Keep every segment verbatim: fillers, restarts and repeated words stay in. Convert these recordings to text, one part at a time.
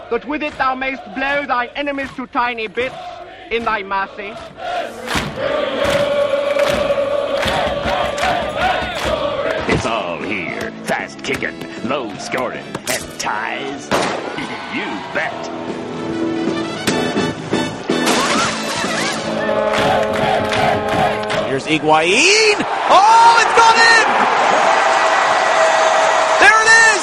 that with it thou mayst blow thy enemies to tiny bits in thy mercy. It's all here. Fast kicking, low scoring, and ties. You bet. Here's Higuain. Oh, it's gone in! There it is!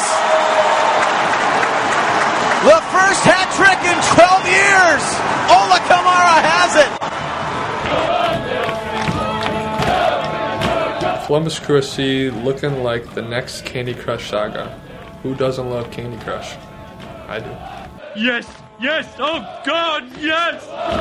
The first hat trick in twelve years! Ola Kamara has it! Columbus Crew S C looking like the next Candy Crush saga. Who doesn't love Candy Crush? I do. Yes! Yes! Oh God, yes!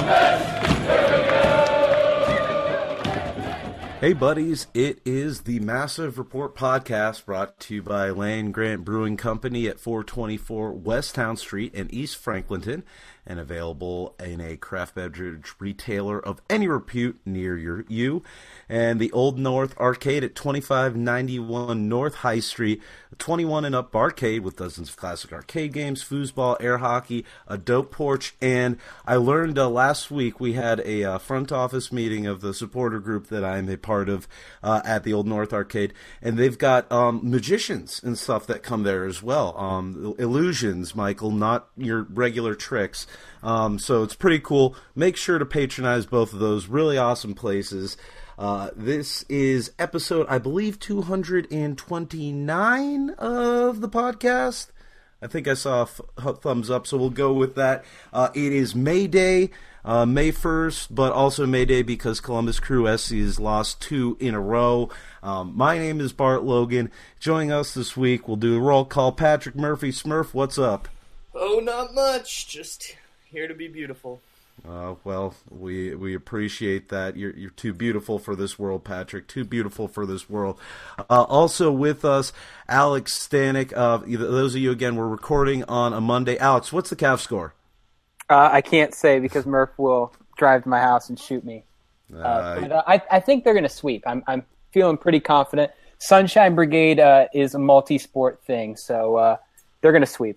Hey buddies, it is the Massive Report podcast brought to you by Land Grant Brewing Company at four twenty-four West Town Street in East Franklinton, and available in a craft beverage retailer of any repute near your, you. And the Old North Arcade at twenty-five ninety-one North High Street, a twenty-one and up arcade with dozens of classic arcade games, foosball, air hockey, a dope porch, and I learned uh, last week we had a uh, front office meeting of the supporter group that I'm a part of uh, at the Old North Arcade, and they've got um, magicians and stuff that come there as well. Um, illusions, Michael, not your regular tricks. Um, so it's pretty cool. Make sure to patronize both of those really awesome places. Uh, this is episode, I believe, two hundred twenty-nine of the podcast. I think I saw a f- thumbs up, so we'll go with that. Uh, it is May Day, uh, May first, but also May Day because Columbus Crew S C has lost two in a row. Um, my name is Bart Logan. Joining us this week, we'll do a roll call. Patrick Murphy. Smurf, what's up? Oh, not much. Just here to be beautiful. Uh, well, we we appreciate that. You're you're too beautiful for this world, Patrick. Too beautiful for this world. Uh, also with us, Alex Stanek. Uh, those of you, again, we're recording on a Monday. Alex, what's the Cavs score? Uh, I can't say because Murph will drive to my house and shoot me. Uh, uh, but, uh, I, I think they're going to sweep. I'm I'm feeling pretty confident. Sunshine Brigade uh, is a multi-sport thing, so uh, they're going to sweep.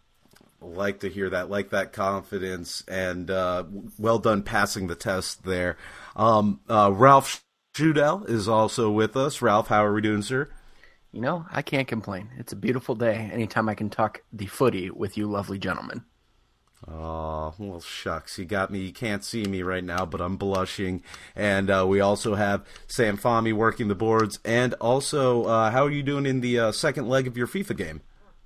Like to hear that, like that confidence, and uh, well done passing the test there. Um, uh, Ralph Schudel is also with us. Ralph, how are we doing, sir? You know, I can't complain. It's a beautiful day anytime I can talk the footy with you lovely gentlemen. Oh, well, shucks. You got me. You can't see me right now, but I'm blushing. And uh, we also have Sam Fahmy working the boards. And also, uh, how are you doing in the uh, second leg of your FIFA game?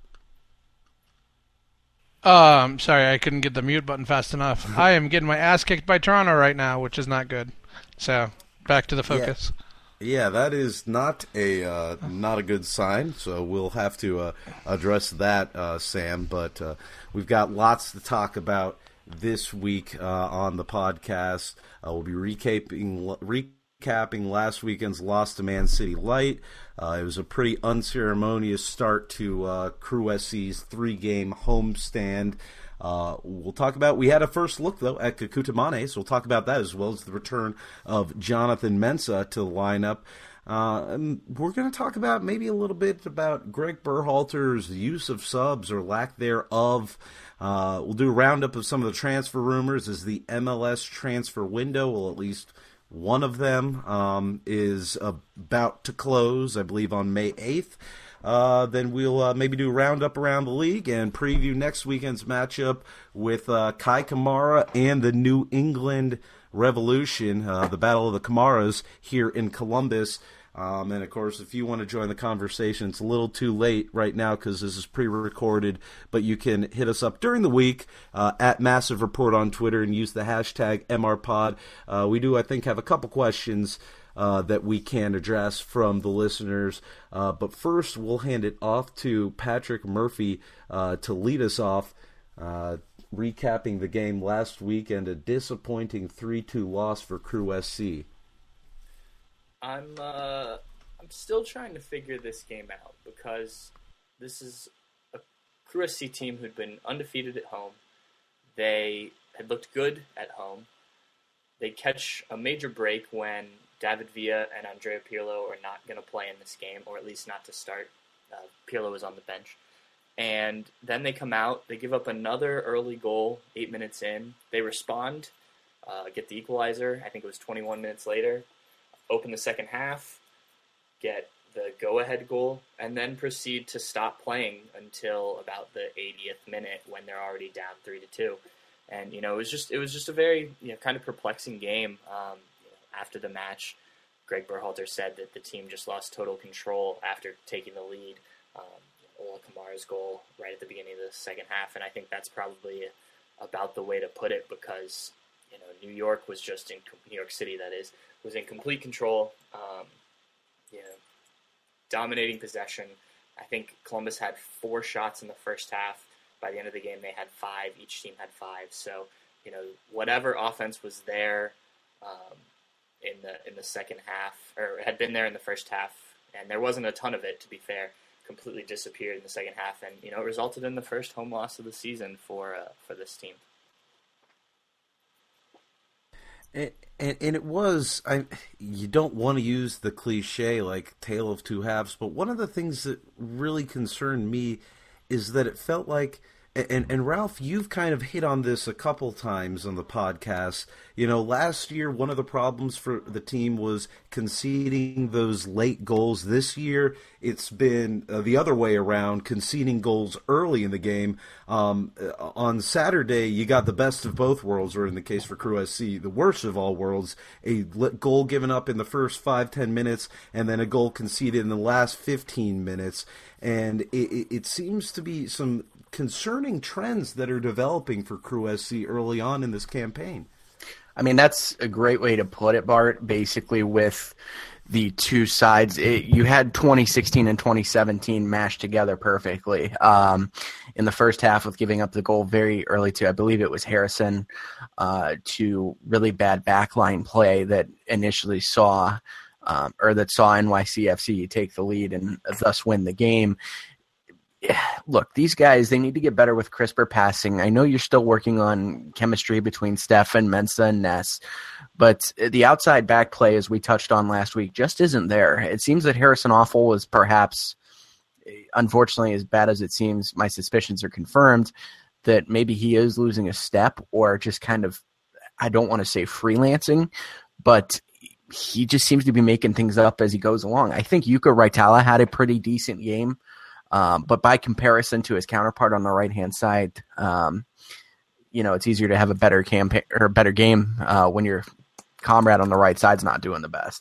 Um, sorry, I couldn't get the mute button fast enough. I am getting my ass kicked by Toronto right now, which is not good. So, back to the focus. Yeah, yeah that is not a uh, not a good sign. So we'll have to uh, address that, uh, Sam. But uh, we've got lots to talk about this week uh, on the podcast. Uh, we'll be recapping recapping last weekend's loss to Man City Light. Uh, it was a pretty unceremonious start to uh, Crew S C's three-game homestand. Uh, we'll talk about, we had a first look, though, at Kekuta Mane, so we'll talk about that as well as the return of Jonathan Mensah to the lineup. Uh, and we're going to talk about maybe a little bit about Greg Berhalter's use of subs or lack thereof. Uh, we'll do a roundup of some of the transfer rumors as the M L S transfer window will at least... One of them um, is about to close, I believe, on May eighth. Uh, then we'll uh, maybe do a roundup around the league and preview next weekend's matchup with uh, Kai Kamara and the New England Revolution, uh, the Battle of the Kamaras here in Columbus. Um, and, of course, if you want to join the conversation, it's a little too late right now because this is pre-recorded, but you can hit us up during the week uh, at Massive Report on Twitter and use the hashtag M R Pod. Uh, we do, I think, have a couple questions uh, that we can address from the listeners. Uh, but first, we'll hand it off to Patrick Murphy uh, to lead us off, uh, recapping the game last week and a disappointing three two loss for Crew S C. I'm uh, I'm still trying to figure this game out because this is a Crew S C team who'd been undefeated at home. They had looked good at home. They catch a major break when David Villa and Andrea Pirlo are not going to play in this game, or at least not to start. Uh, Pirlo was on the bench. And then they come out, they give up another early goal eight minutes in. They respond, uh, get the equalizer, I think it was twenty-one minutes later, open the second half, get the go-ahead goal, and then proceed to stop playing until about the eightieth minute when they're already down three to two. And, you know, it was just it was just a very, you know, kind of perplexing game. Um, you know, after the match, Greg Berhalter said that the team just lost total control after taking the lead. Um, Ola Kamara's goal right at the beginning of the second half, and I think that's probably about the way to put it because, you know, New York was just in New York City, that is, was in complete control, um, you know, dominating possession. I think Columbus had four shots in the first half. By the end of the game, they had five. Each team had five. So, you know, whatever offense was there um, in the in the second half, or had been there in the first half, and there wasn't a ton of it, to be fair, completely disappeared in the second half, and you know it resulted in the first home loss of the season for uh, for this team. And, and, and it was, I, you don't want to use the cliche like tale of two halves, but one of the things that really concerned me is that it felt like, and, and Ralph, you've kind of hit on this a couple times on the podcast. You know, last year, one of the problems for the team was conceding those late goals. This year, it's been uh, the other way around, conceding goals early in the game. Um, on Saturday, you got the best of both worlds, or in the case for Crew S C, the worst of all worlds, a goal given up in the first five, ten minutes, and then a goal conceded in the last fifteen minutes. And it, it seems to be some concerning trends that are developing for Crew S C early on in this campaign. I mean, that's a great way to put it, Bart, basically with the two sides. It, you had twenty sixteen and twenty seventeen mashed together perfectly. Um, in the first half with giving up the goal very early to, I believe it was Harrison, uh, to really bad backline play that initially saw um, or that saw N Y C F C take the lead and thus win the game. Look, these guys, they need to get better with crisper passing. I know you're still working on chemistry between Steph and Mensah and Ness, but the outside back play, as we touched on last week, just isn't there. It seems that Harrison Awful is perhaps, unfortunately, as bad as it seems, my suspicions are confirmed, that maybe he is losing a step or just kind of, I don't want to say freelancing, but he just seems to be making things up as he goes along. I think Jukka Raitala had a pretty decent game. Um, but by comparison to his counterpart on the right-hand side, um, you know, it's easier to have a better campaign or a better game uh, when your comrade on the right side's not doing the best.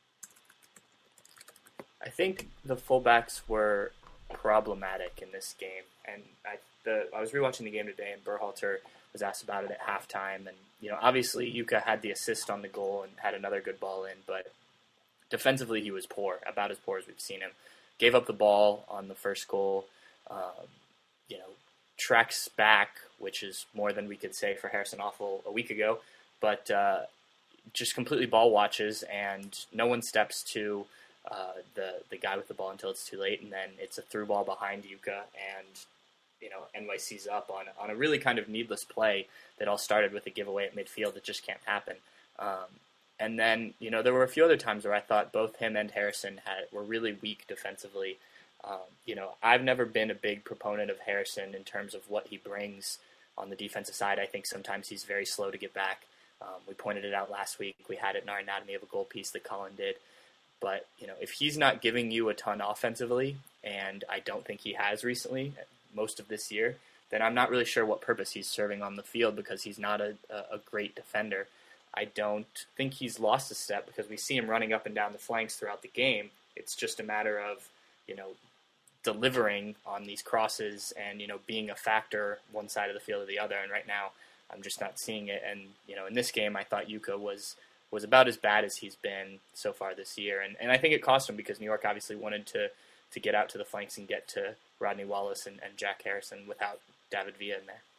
I think the fullbacks were problematic in this game, and I the I was rewatching the game today, and Berhalter was asked about it at halftime, and you know, obviously Jukka had the assist on the goal and had another good ball in, but defensively he was poor, about as poor as we've seen him. Gave up the ball on the first goal, um, you know, tracks back, which is more than we could say for Harrison Awful a week ago, but uh, just completely ball watches, and no one steps to uh, the the guy with the ball until it's too late, and then it's a through ball behind Jukka, and you know, N Y C's up on on a really kind of needless play that all started with a giveaway at midfield that just can't happen. Um, And then, you know, there were a few other times where I thought both him and Harrison had were really weak defensively. Um, you know, I've never been a big proponent of Harrison in terms of what he brings on the defensive side. I think sometimes he's very slow to get back. Um, we pointed it out last week. We had it in our Anatomy of a Goal piece that Colin did. But, you know, if he's not giving you a ton offensively, and I don't think he has recently, most of this year, then I'm not really sure what purpose he's serving on the field because he's not a, a great defender. I don't think he's lost a step because we see him running up and down the flanks throughout the game. It's just a matter of, you know, delivering on these crosses and, you know, being a factor one side of the field or the other. And right now I'm just not seeing it. And, you know, in this game, I thought Jukka was, was about as bad as he's been so far this year. And, and I think it cost him because New York obviously wanted to, to get out to the flanks and get to Rodney Wallace and, and Jack Harrison without David Villa in there.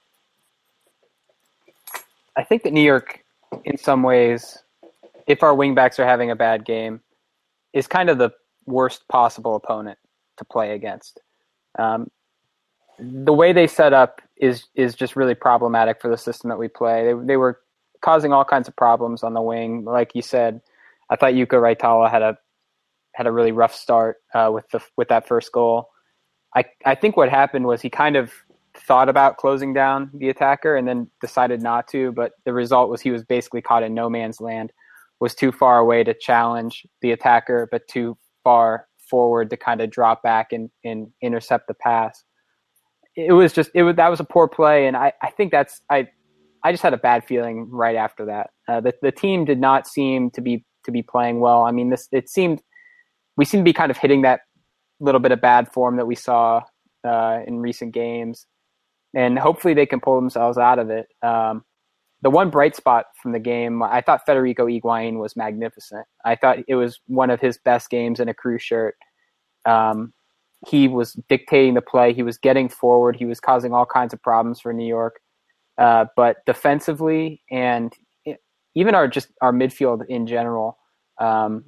I think that New York, in some ways, if our wingbacks are having a bad game, is kind of the worst possible opponent to play against. Um, the way they set up is is just really problematic for the system that we play. They, they were causing all kinds of problems on the wing. Like you said, I thought Jukka Raitala had a had a really rough start uh, with the with that first goal. I I think what happened was he kind of thought about closing down the attacker and then decided not to, but the result was he was basically caught in no man's land, was too far away to challenge the attacker, but too far forward to kind of drop back and, and intercept the pass. It was just, it was, that was a poor play. And I, I think that's, I, I just had a bad feeling right after that. Uh, the, the team did not seem to be, to be playing well. I mean, this, it seemed, we seemed to be kind of hitting that little bit of bad form that we saw uh, in recent games. And hopefully they can pull themselves out of it. Um, the one bright spot from the game, I thought Federico Higuain was magnificent. I thought it was one of his best games in a Crew shirt. Um, he was dictating the play. He was getting forward. He was causing all kinds of problems for New York. Uh, but defensively and even our just our midfield in general, um,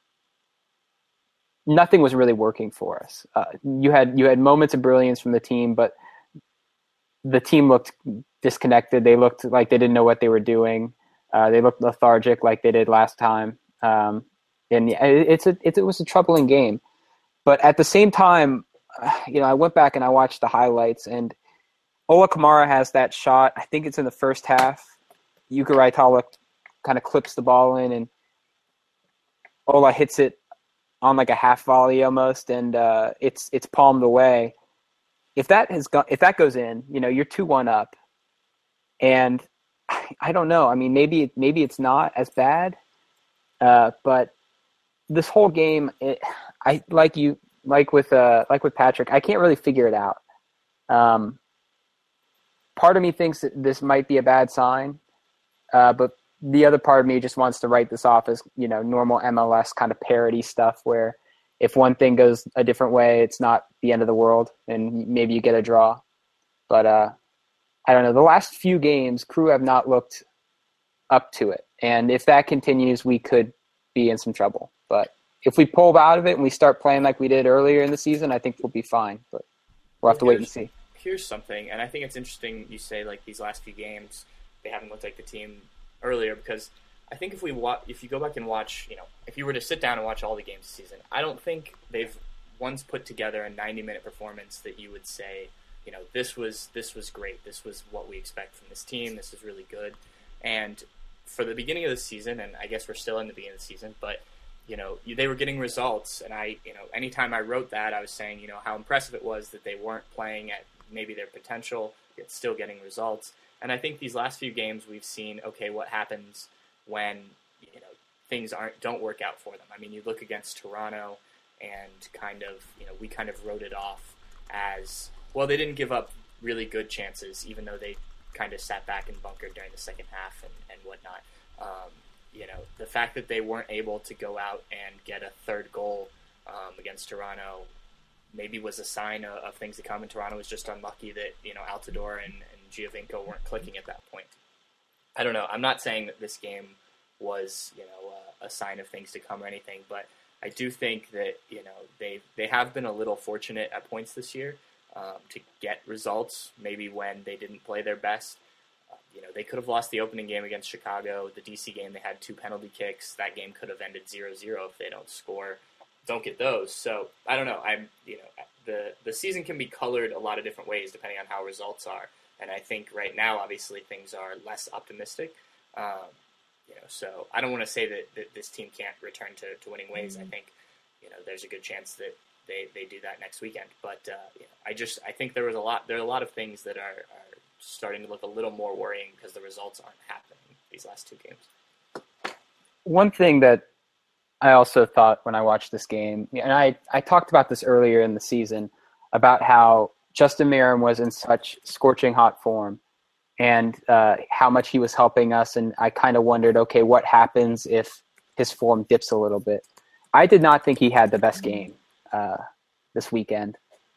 nothing was really working for us. Uh, you had you had moments of brilliance from the team, but the team looked disconnected. They looked like they didn't know what they were doing. Uh, they looked lethargic like they did last time. Um, and it's a, it's, it was a troubling game. But at the same time, you know, I went back and I watched the highlights, and Ola Kamara has that shot. I think it's in the first half. Jukka Raitala kind of clips the ball in, and Ola hits it on like a half volley almost, and uh, it's it's palmed away. If that has gone, if that goes in, you know, you're two one up, and I don't know. I mean, maybe maybe it's not as bad, uh, but this whole game, it, I like you like with uh, like with Patrick. I can't really figure it out. Um, part of me thinks that this might be a bad sign, uh, but the other part of me just wants to write this off as, you know, normal M L S kind of parody stuff where if one thing goes a different way, it's not the end of the world, and maybe you get a draw. But uh, I don't know. The last few games, Crew have not looked up to it. And if that continues, we could be in some trouble. But if we pull out of it and we start playing like we did earlier in the season, I think we'll be fine. But we'll have to wait and see. Here's something, and I think it's interesting you say, like, these last few games, they haven't looked like the team earlier, because I think if we wa- if you go back and watch, you know, if you were to sit down and watch all the games this season, I don't think they've once put together a ninety-minute performance that you would say, you know, this was this was great. This was what we expect from this team. This is really good. And for the beginning of the season, and I guess we're still in the beginning of the season, but, you know, they were getting results. And I, you know, anytime I wrote that, I was saying, you know, how impressive it was that they weren't playing at maybe their potential, yet still getting results. And I think these last few games we've seen, okay, what happens when, you know, things aren't don't work out for them. I mean, you look against Toronto and kind of, you know, we kind of wrote it off as, well, they didn't give up really good chances, even though they kind of sat back and bunkered during the second half and, and whatnot. Um, you know, the fact that they weren't able to go out and get a third goal um, against Toronto maybe was a sign of, of things to come, and Toronto was just unlucky that, you know, Altidore and, and Giovinco weren't clicking at that point. I don't know. I'm not saying that this game was, you know, uh, a sign of things to come or anything, but I do think that, you know, they they have been a little fortunate at points this year um, to get results, maybe when they didn't play their best. Uh, you know, they could have lost the opening game against Chicago. The D C game, they had two penalty kicks. That game could have ended zero zero if they don't score, don't get those. So I don't know. I'm, you know, the the season can be colored a lot of different ways depending on how results are. And I think right now, obviously, things are less optimistic. Um, you know, so I don't want to say that, that this team can't return to, to winning ways. Mm-hmm. I think, you know, there's a good chance that they, they do that next weekend. But uh, you know, I just I think there was a lot there are a lot of things that are, are starting to look a little more worrying because the results aren't happening these last two games. One thing that I also thought when I watched this game, and I, I talked about this earlier in the season, about how Justin Meram was in such scorching hot form and uh, how much he was helping us. And I kind of wondered, okay, what happens if his form dips a little bit? I did not think he had the best game uh, this weekend.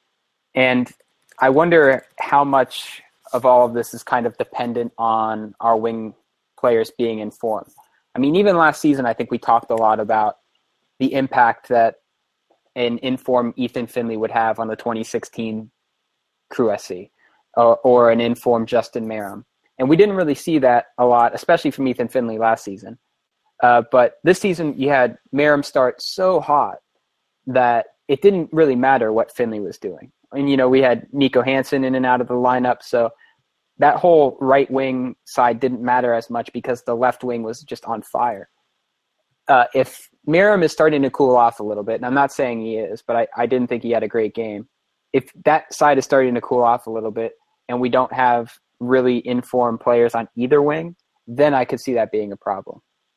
And I wonder how much of all of this is kind of dependent on our wing players being in form. I mean, even last season, I think we talked a lot about the impact that an in-form Ethan Finley would have on the twenty sixteen Crew S C, or, or an in-form Justin Meram. And we didn't really see that a lot, especially from Ethan Finley last season. Uh, but this season, you had Meram start so hot that it didn't really matter what Finley was doing. and you know we had Nico Hansen in and out of the lineup, so that whole right wing side didn't matter as much because the left wing was just on fire. Uh, if Miram is starting to cool off a little bit, and I'm not saying he is, but I, I didn't think he had a great game. If that side is starting to cool off a little bit and we don't have really informed players on either wing, then I could see that being a problem.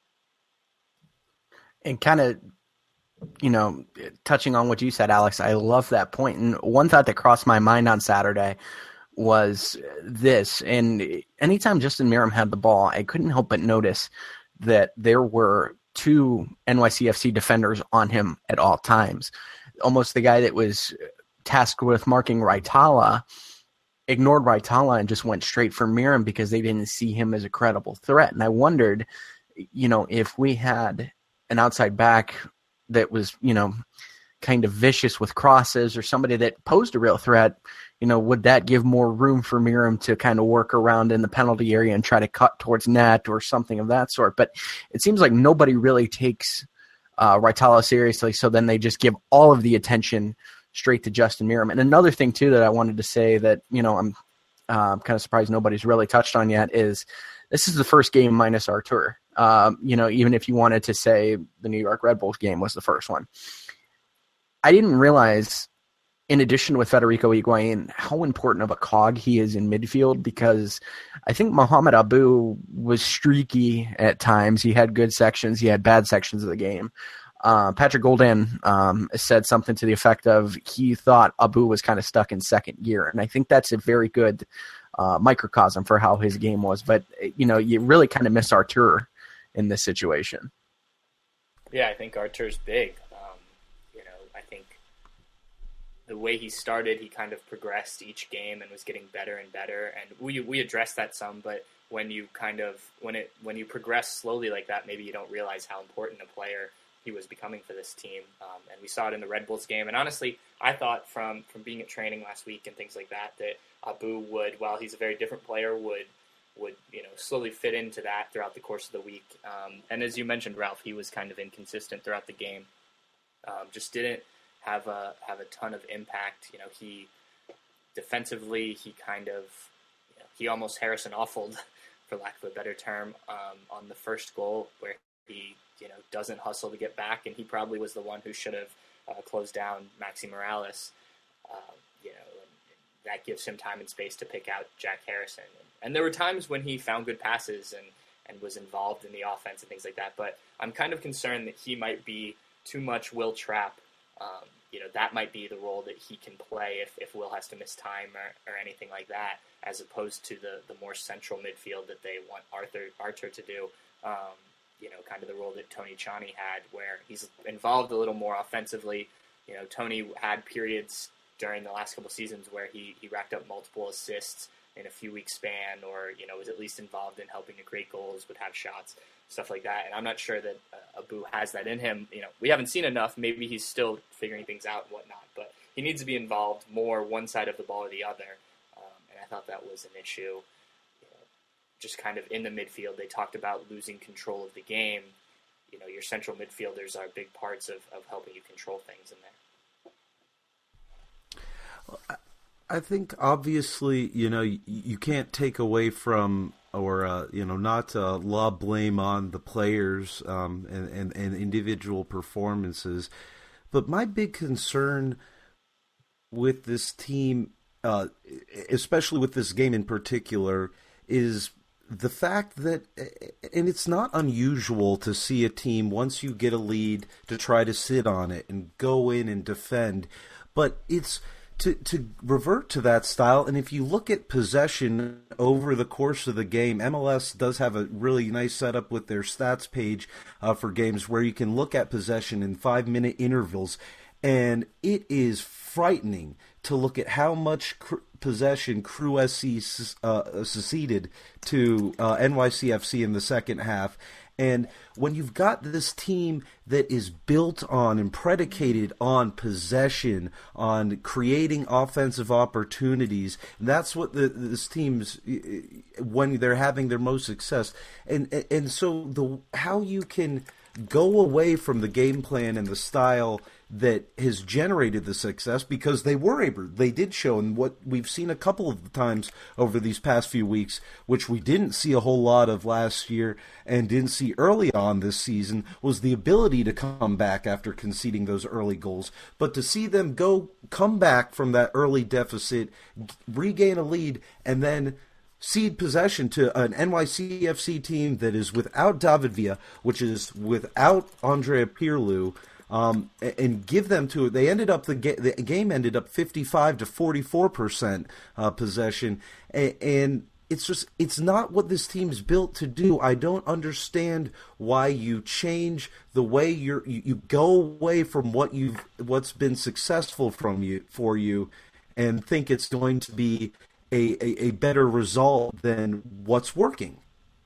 And kind of, you know, touching on what you said, Alex, I love that point. And one thought that crossed my mind on Saturday was this. And anytime Justin Miram had the ball, I couldn't help but notice that there were two N Y C F C defenders on him at all times. Almost the guy that was tasked with marking Raitala ignored Raitala and just went straight for Miram because they didn't see him as a credible threat. And I wondered, you know, if we had an outside back that was, you know, kind of vicious with crosses or somebody that posed a real threat, you know, would that give more room for Miram to kind of work around in the penalty area and try to cut towards net or something of that sort? But it seems like nobody really takes uh, Raitala seriously, so then they just give all of the attention straight to Justin Miram. And another thing, too, that I wanted to say that, you know, I'm uh, kind of surprised nobody's really touched on yet is this is the first game minus Artur. Um, you know, even if you wanted to say the New York Red Bulls game was the first one. I didn't realize, in addition with Federico Higuain, how important of a cog he is in midfield, because I think Mohamed Abu was streaky at times. He had good sections. He had bad sections of the game. Uh, Patrick Goldan um, said something to the effect of he thought Abu was kind of stuck in second gear. And I think that's a very good uh, microcosm for how his game was. But, you know, you really kind of miss Artur in this situation. Yeah, I think Artur's big. Um, you know, I think the way he started, he kind of progressed each game and was getting better and better. And we we addressed that some, but when you kind of when it when you progress slowly like that, maybe you don't realize how important a player he was becoming for this team. Um, and we saw it in the Red Bulls game. And honestly, I thought from from being at training last week and things like that, that Abu would, while he's a very different player, would would you know slowly fit into that throughout the course of the week. Um, and as you mentioned, Ralph, he was kind of inconsistent throughout the game. Um, just didn't have a have a ton of impact. You know, he defensively he kind of you know, he almost Harrison Awful'd, for lack of a better term, um, on the first goal where he you know doesn't hustle to get back, and he probably was the one who should have uh, closed down Maxi Morales. Uh, you know, and that gives him time and space to pick out Jack Harrison. And, and there were times when he found good passes and and was involved in the offense and things like that. But I'm kind of concerned that he might be too much Will Trapp. Um, you know, that might be the role that he can play if, if Will has to miss time or, or anything like that, as opposed to the, the more central midfield that they want Arthur Artur to do. Um, you know, kind of the role that Tony Tchani had, where he's involved a little more offensively. You know, Tony had periods during the last couple seasons where he, he racked up multiple assists in a few weeks span, or, you know, was at least involved in helping to create goals, would have shots, stuff like that. And I'm not sure that uh, Abu has that in him. You know, we haven't seen enough. Maybe he's still figuring things out and whatnot, but he needs to be involved more one side of the ball or the other. Um, and I thought that was an issue. You know, just kind of in the midfield, they talked about losing control of the game. You know, your central midfielders are big parts of, of helping you control things in there. Well, I think obviously, you know, you, you can't take away from or, uh, you know, not uh, lob blame on the players um, and, and, and individual performances. But my big concern with this team, uh, especially with this game in particular, is the fact that, and it's not unusual to see a team, once you get a lead, to try to sit on it and go in and defend. But it's to to revert to that style. And if you look at possession over the course of the game, M L S does have a really nice setup with their stats page uh, for games where you can look at possession in five-minute intervals. And it is frightening to look at how much cr- possession Crew S C uh, seceded to uh, N Y C F C in the second half. And when you've got this team that is built on and predicated on possession, on creating offensive opportunities, that's what the, this team's, when they're having their most success. And and so the how you can go away from the game plan and the style that has generated the success, because they were able, they did show, and what we've seen a couple of times over these past few weeks, which we didn't see a whole lot of last year and didn't see early on this season, was the ability to come back after conceding those early goals. But to see them go come back from that early deficit, regain a lead, and then cede possession to an N Y C F C team that is without David Villa, which is without Andrea Pirlo, Um, and give them to it. They ended up the, ga- the game ended up fifty-five to forty-four percent uh, possession, and, and it's just it's not what this team's built to do. I don't understand why you change the way you're you, you go away from what you've what's been successful from you for you, and think it's going to be a, a, a better result than what's working.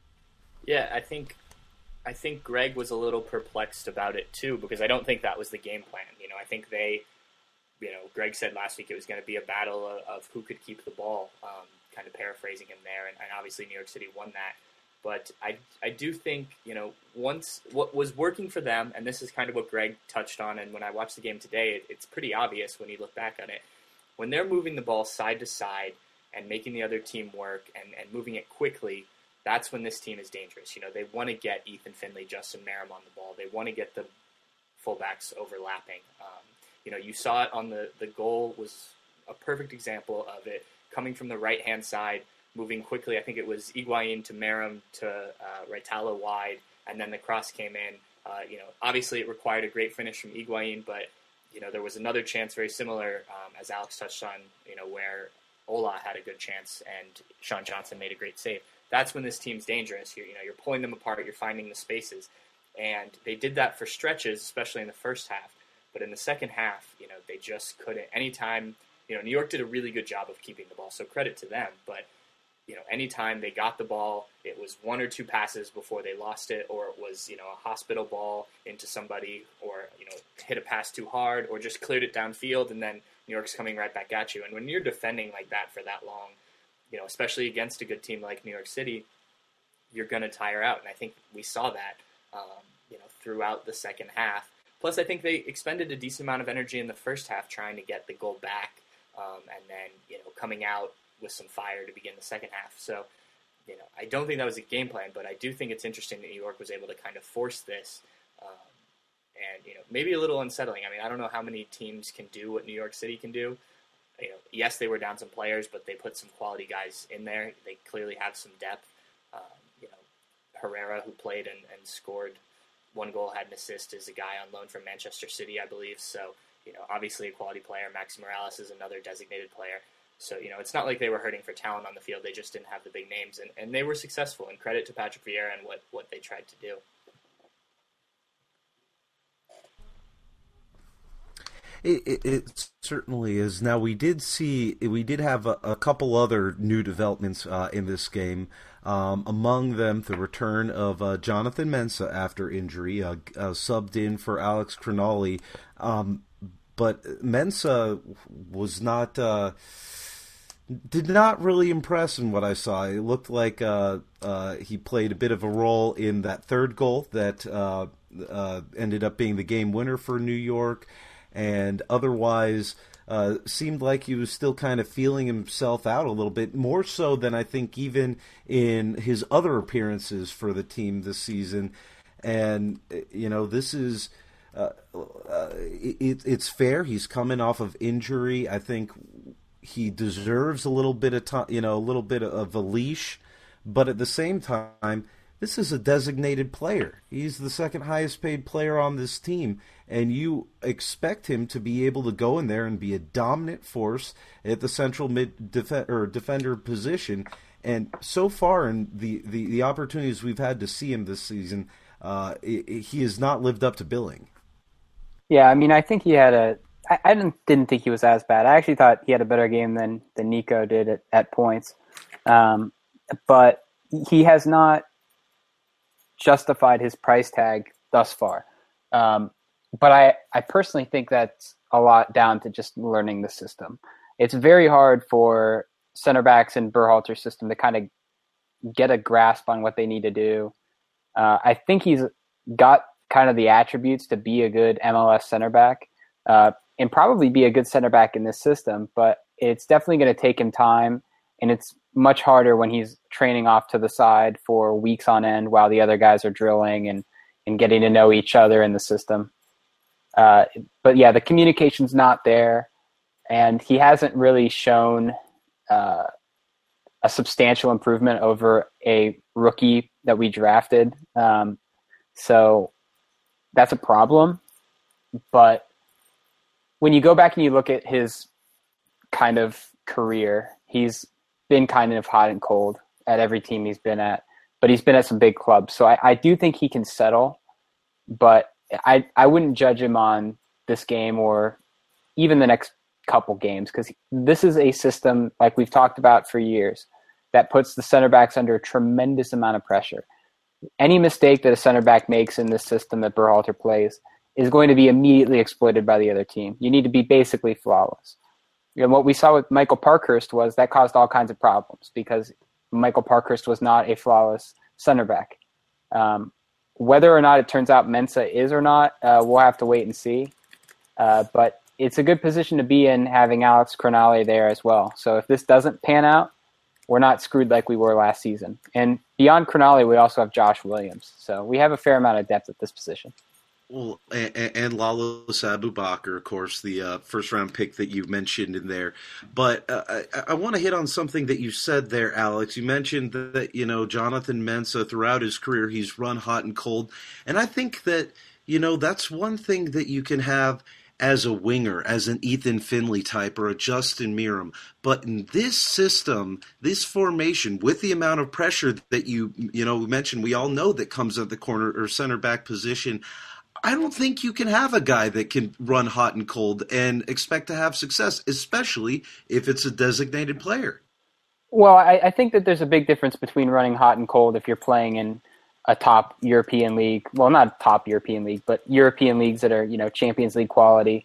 Yeah, I think. I think Greg was a little perplexed about it too, because I don't think that was the game plan. You know, I think they, you know, Greg said last week it was going to be a battle of, of who could keep the ball, um, kind of paraphrasing him there, and, and obviously New York City won that. But I, I do think, you know, once what was working for them, and this is kind of what Greg touched on, and when I watched the game today, it, it's pretty obvious when you look back on it. When they're moving the ball side to side and making the other team work and, and moving it quickly, that's when this team is dangerous. You know, they want to get Ethan Finley, Justin Merrim on the ball. They want to get the fullbacks overlapping. Um, you know, you saw it on the, the goal was a perfect example of it, coming from the right-hand side, moving quickly. I think it was Higuain to Merrim to uh, Raitala wide, and then the cross came in. Uh, you know, obviously it required a great finish from Higuain, but, you know, there was another chance very similar, um, as Alex touched on, you know, where Ola had a good chance and Sean Johnson made a great save. That's when this team's dangerous. You're, you know, you're pulling them apart, you're finding the spaces. And they did that for stretches, especially in the first half. But in the second half, you know, they just couldn't. Anytime, you know, New York did a really good job of keeping the ball, so credit to them. But, you know, anytime they got the ball, it was one or two passes before they lost it, or it was, you know, a hospital ball into somebody, or, you know, hit a pass too hard, or just cleared it downfield, and then New York's coming right back at you. And when you're defending like that for that long, you know, especially against a good team like New York City, you're going to tire out. And I think we saw that, um, you know, throughout the second half. Plus, I think they expended a decent amount of energy in the first half trying to get the goal back, um, and then, you know, coming out with some fire to begin the second half. So, you know, I don't think that was a game plan, but I do think it's interesting that New York was able to kind of force this, um, and, you know, maybe a little unsettling. I mean, I don't know how many teams can do what New York City can do. You know, yes, they were down some players, but they put some quality guys in there. They clearly have some depth. Um, you know, Herrera, who played and, and scored one goal, had an assist, is a guy on loan from Manchester City, I believe. So, you know, obviously a quality player. Max Morales is another designated player. So, you know, it's not like they were hurting for talent on the field. They just didn't have the big names, and, and they were successful. And credit to Patrick Vieira and what, what they tried to do. It, it, it certainly is. Now, we did see, we did have a, a couple other new developments uh, in this game. Um, among them, the return of uh, Jonathan Mensah after injury, uh, uh, subbed in for Alex Crinali. Um, but Mensah was not, uh, did not really impress in what I saw. It looked like uh, uh, he played a bit of a role in that third goal that uh, uh, ended up being the game winner for New York. And otherwise uh, seemed like he was still kind of feeling himself out a little bit, more so than I think even in his other appearances for the team this season. And, you know, this is uh, uh, it, it's fair. He's coming off of injury. I think he deserves a little bit of time, you know, a little bit of a leash. But at the same time, this is a designated player. He's the second highest paid player on this team, and you expect him to be able to go in there and be a dominant force at the central mid def- or defender position. And so far, in the, the, the opportunities we've had to see him this season, uh, it, it, he has not lived up to billing. Yeah, I mean, I think he had a. I, I didn't didn't think he was as bad. I actually thought he had a better game than than Nico did at, at points, um, but he has not justified his price tag thus far. Um, but I, I personally think that's a lot down to just learning the system. It's very hard for center backs in Berhalter's system to kind of get a grasp on what they need to do. Uh, I think he's got kind of the attributes to be a good M L S center back uh, and probably be a good center back in this system, but it's definitely going to take him time, and it's much harder when he's training off to the side for weeks on end while the other guys are drilling and, and getting to know each other in the system. Uh, but yeah, the communication's not there, and he hasn't really shown uh, a substantial improvement over a rookie that we drafted. Um, so that's a problem. But when you go back and you look at his kind of career, he's been kind of hot and cold at every team he's been at, but he's been at some big clubs. So I, I do think he can settle, but I, I wouldn't judge him on this game or even the next couple games, because this is a system, like we've talked about for years, that puts the center backs under a tremendous amount of pressure. Any mistake that a center back makes in this system that Berhalter plays is going to be immediately exploited by the other team. You need to be basically flawless. And what we saw with Michael Parkhurst was that caused all kinds of problems because Michael Parkhurst was not a flawless center back. Um, whether or not it turns out Mensah is or not, uh, we'll have to wait and see. Uh, but it's a good position to be in having Alex Crognale there as well. So if this doesn't pan out, we're not screwed like we were last season. And beyond Crognale, we also have Josh Williams. So we have a fair amount of depth at this position. Well, and, and Lalo Abubakar, of course, the uh, first-round pick that you mentioned in there. But uh, I, I want to hit on something that you said there, Alex. You mentioned that, you know, Jonathan Mensah, throughout his career, he's run hot and cold. And I think that, you know, that's one thing that you can have as a winger, as an Ethan Finley type or a Justin Meram. But in this system, this formation, with the amount of pressure that you, you know, mentioned, we all know that comes at the corner or center back position, I don't think you can have a guy that can run hot and cold and expect to have success, especially if it's a designated player. Well, I, I think that there's a big difference between running hot and cold if you're playing in a top European league. Well, not a top European league, but European leagues that are, you know, Champions League quality,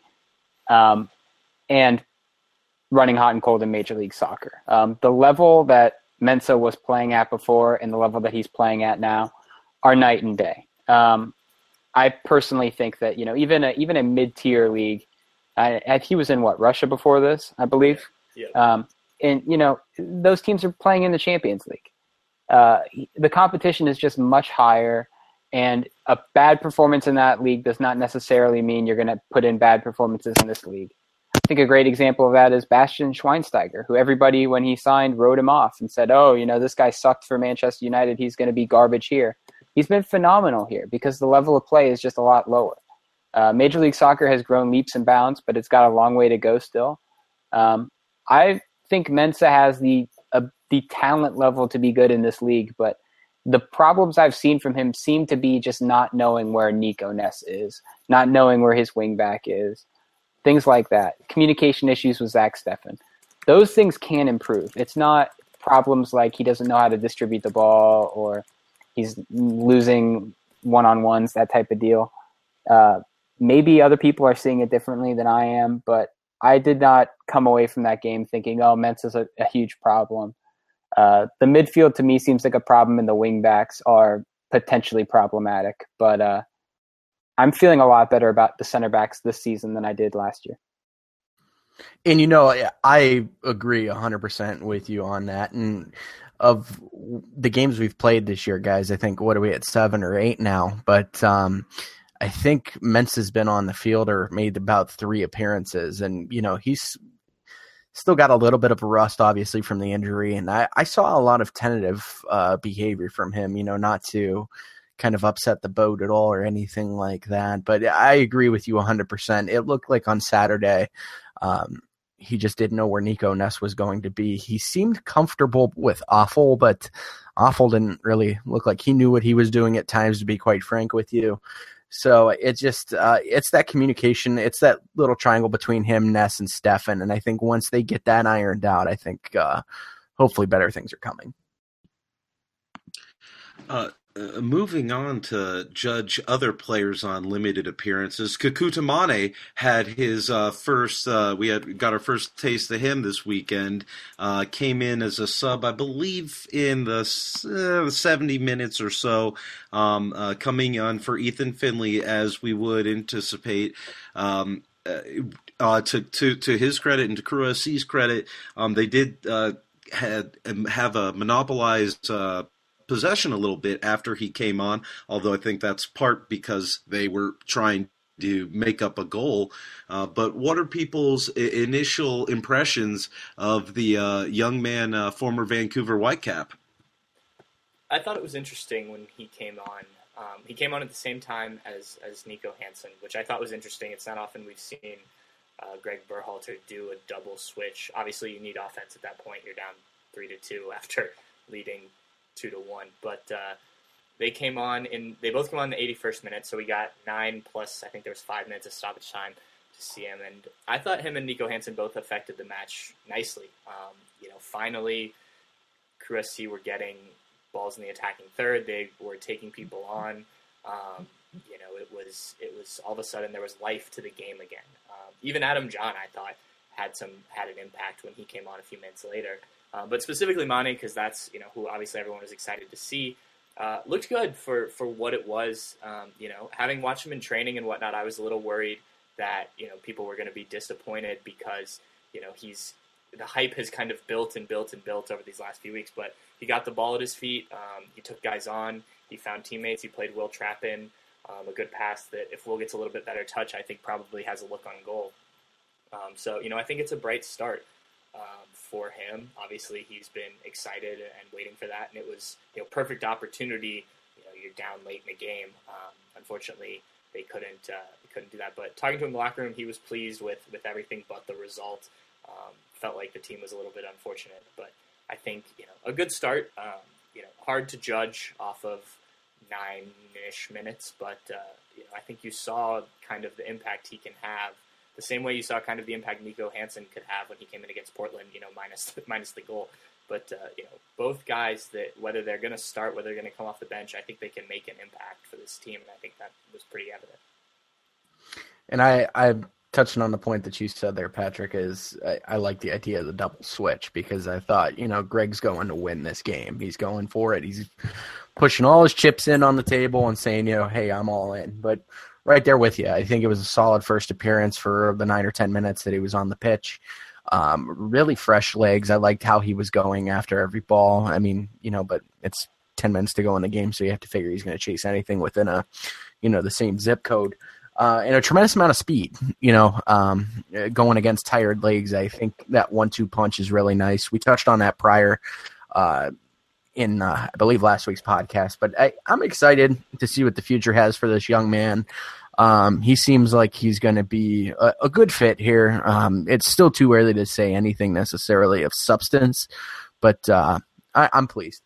um, and running hot and cold in Major League Soccer. Um, the level that Mensah was playing at before and the level that he's playing at now are night and day. Um, I personally think that, you know, even a, even a mid-tier league, I, I, he was in, what, Russia before this, I believe? Yeah. Um, and, you know, those teams are playing in the Champions League. Uh, the competition is just much higher, and a bad performance in that league does not necessarily mean you're going to put in bad performances in this league. I think a great example of that is Bastian Schweinsteiger, who everybody, when he signed, wrote him off and said, oh, you know, this guy sucked for Manchester United. He's going to be garbage here. He's been phenomenal here because the level of play is just a lot lower. Uh, Major League Soccer has grown leaps and bounds, but it's got a long way to go still. Um, I think Mensah has the uh, the talent level to be good in this league, but the problems I've seen from him seem to be just not knowing where Nico Ness is, not knowing where his wingback is, things like that. Communication issues with Zach Steffen. Those things can improve. It's not problems like he doesn't know how to distribute the ball or he's losing one-on-ones, that type of deal. Uh, maybe other people are seeing it differently than I am, but I did not come away from that game thinking, oh, Mensah's a, a huge problem. Uh, the midfield to me seems like a problem, and the wingbacks are potentially problematic. But uh, I'm feeling a lot better about the center backs this season than I did last year. And, you know, I agree one hundred percent with you on that. And of the games we've played this year, guys, I think, what are we at, seven or eight now? But um, I think Mensah's been on the field or made about three appearances. And, you know, he's still got a little bit of a rust, obviously, from the injury. And I, I saw a lot of tentative uh, behavior from him, you know, not to kind of upset the boat at all or anything like that. But I agree with you one hundred percent. It looked like on Saturday, um, he just didn't know where Nico Ness was going to be. He seemed comfortable with Awful, but Awful didn't really look like he knew what he was doing at times, to be quite frank with you. So it just uh, it's that communication. It's that little triangle between him, Ness, and Steffen. And I think once they get that ironed out, I think uh, hopefully better things are coming. Uh, Uh, moving on to judge other players on limited appearances, Kekuta Mane had his uh, first. Uh, we had got our first taste of him this weekend. Uh, came in as a sub, I believe, in the uh, seventy minutes or so. Um, uh, coming on for Ethan Finlay, as we would anticipate. Um, uh, uh, to to to his credit and to Crew S C's credit, um, they did uh, had um, have a monopolized. Uh, possession a little bit after he came on, although I think that's part because they were trying to make up a goal. Uh, but what are people's I- initial impressions of the uh, young man, uh, former Vancouver Whitecap? I thought it was interesting when he came on. Um, he came on at the same time as, as Nico Hansen, which I thought was interesting. It's not often we've seen uh, Greg Berhalter do a double switch. Obviously, you need offense at that point. You're down three to two after leading two to one, but uh, they came on in. They both came on in the eighty-first minute, so we got nine plus. I think there was five minutes of stoppage time to see him, and I thought him and Nico Hansen both affected the match nicely. Um, you know, finally, Crew S C were getting balls in the attacking third. They were taking people on. Um, you know, it was it was all of a sudden there was life to the game again. Um, even Adam John, I thought, had some had an impact when he came on a few minutes later. Uh, but specifically Mane, because that's, you know, who obviously everyone was excited to see, uh, looked good for, for what it was. Um, you know, having watched him in training and whatnot, I was a little worried that, you know, people were going to be disappointed because, you know, he's the hype has kind of built and built and built over these last few weeks. But he got the ball at his feet. Um, he took guys on. He found teammates. He played Will Trapp in um, a good pass that if Will gets a little bit better touch, I think probably has a look on goal. Um, so, you know, I think it's a bright start. Um, for him. Obviously, he's been excited and waiting for that, and it was, you know, perfect opportunity. You know, you're down late in the game. Um, unfortunately, they couldn't uh, they couldn't do that. But talking to him in the locker room, he was pleased with, with everything but the result. Um, felt like the team was a little bit unfortunate, but I think, you know, a good start. Um, you know, hard to judge off of nine-ish minutes, but uh, you know, I think you saw kind of the impact he can have. The same way you saw kind of the impact Nico Hansen could have when he came in against Portland, you know, minus minus the goal. But, uh, you know, both guys that whether they're going to start, whether they're going to come off the bench, I think they can make an impact for this team, and I think that was pretty evident. And I, I touching on the point that you said there, Patrick, is I, I like the idea of the double switch because I thought, you know, Greg's going to win this game. He's going for it. He's pushing all his chips in on the table and saying, you know, hey, I'm all in. But right there with you. I think it was a solid first appearance for the nine or ten minutes that he was on the pitch. Um, really fresh legs. I liked how he was going after every ball. I mean, you know, but it's ten minutes to go in the game, so you have to figure he's going to chase anything within a, you know, the same zip code. Uh, and a tremendous amount of speed, you know, um, going against tired legs. I think that one two punch is really nice. We touched on that prior uh, in, uh, I believe, last week's podcast. But I, I'm excited to see what the future has for this young man. Um, he seems like he's going to be a, a good fit here. Um, it's still too early to say anything necessarily of substance, but uh, I, I'm pleased.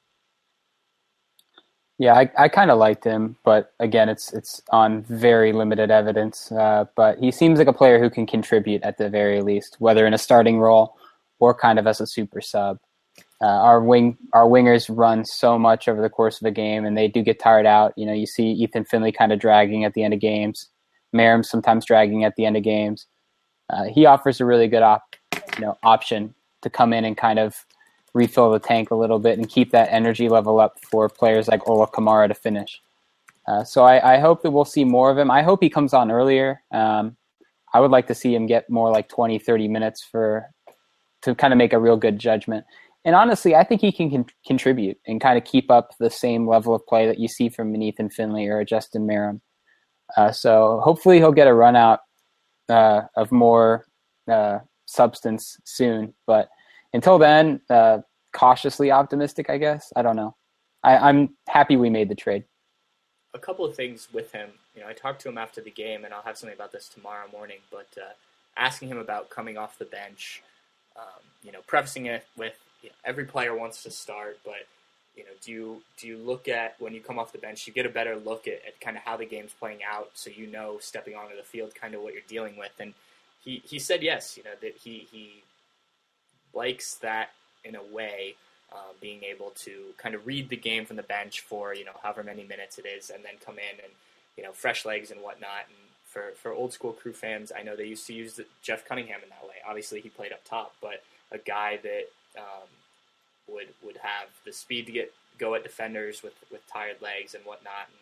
Yeah, I, I kind of liked him, but again, it's it's on very limited evidence. Uh, but he seems like a player who can contribute at the very least, whether in a starting role or kind of as a super sub. Uh, our wing, our wingers run so much over the course of a game, and they do get tired out. You know, you see Ethan Finlay kind of dragging at the end of games, Meram sometimes dragging at the end of games. Uh, he offers a really good op, you know, option to come in and kind of refill the tank a little bit and keep that energy level up for players like Ola Kamara to finish. Uh, so I, I hope that we'll see more of him. I hope he comes on earlier. Um, I would like to see him get more like twenty, thirty minutes for to kind of make a real good judgment. And honestly, I think he can con- contribute and kind of keep up the same level of play that you see from an Ethan Finlay or a Justin Meram. Uh, so hopefully he'll get a run out uh, of more uh, substance soon. But until then, uh, cautiously optimistic, I guess. I don't know. I, I'm happy we made the trade. A couple of things with him. You know, I talked to him after the game, and I'll have something about this tomorrow morning, but uh, asking him about coming off the bench, um, you know, prefacing it with, you know, every player wants to start, but, you know, do you do you look at, when you come off the bench, you get a better look at, at kind of how the game's playing out, so you know, stepping onto the field, kind of what you're dealing with. And he, he said yes, you know, that he, he likes that in a way, uh, being able to kind of read the game from the bench for, you know, however many minutes it is, and then come in and, you know, fresh legs and whatnot. And for, for old school Crew fans, I know they used to use Jeff Cunningham in that way. Obviously, he played up top, but a guy that um, would would have the speed to get go at defenders with, with tired legs and whatnot. And,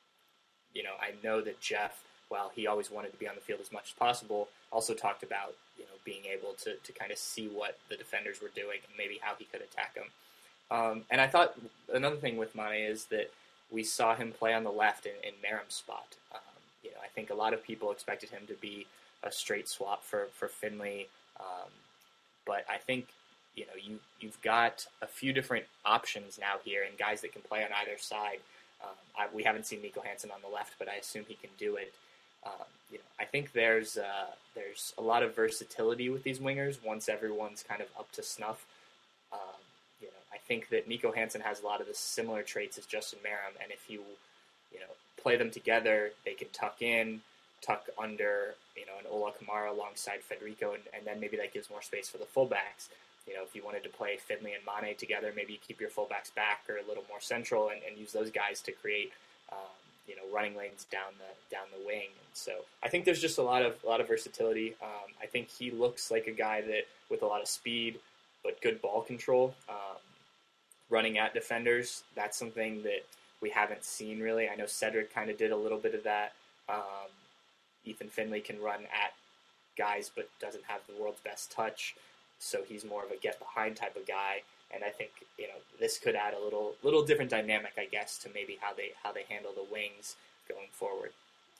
you know, I know that Jeff, while he always wanted to be on the field as much as possible, also talked about, you know, being able to, to kind of see what the defenders were doing and maybe how he could attack them. Um, and I thought another thing with Mane is that we saw him play on the left in, in Merrim's spot. Um, you know, I think a lot of people expected him to be a straight swap for, for Finley. Um, but I think, you know, you, you've got a few different options now here and guys that can play on either side. Um, I, we haven't seen Nico Hansen on the left, but I assume he can do it. Um, you know, I think there's uh, there's a lot of versatility with these wingers once everyone's kind of up to snuff. Um, you know, I think that Nico Hansen has a lot of the similar traits as Justin Meram, and if you you know play them together, they can tuck in, tuck under, you know, an Ola Kamara alongside Federico, and, and then maybe that gives more space for the fullbacks. You know, if you wanted to play Finley and Mane together, maybe you keep your fullbacks back or a little more central and, and use those guys to create, um, you know, running lanes down the down the wing. And so I think there's just a lot of a lot of versatility. Um, I think he looks like a guy that with a lot of speed, but good ball control, um, running at defenders. That's something that we haven't seen really. I know Cedric kind of did a little bit of that. Um, Ethan Finley can run at guys, but doesn't have the world's best touch. So he's more of a get behind type of guy, and I think, you know, this could add a little little different dynamic, I guess, to maybe how they how they handle the wings going forward.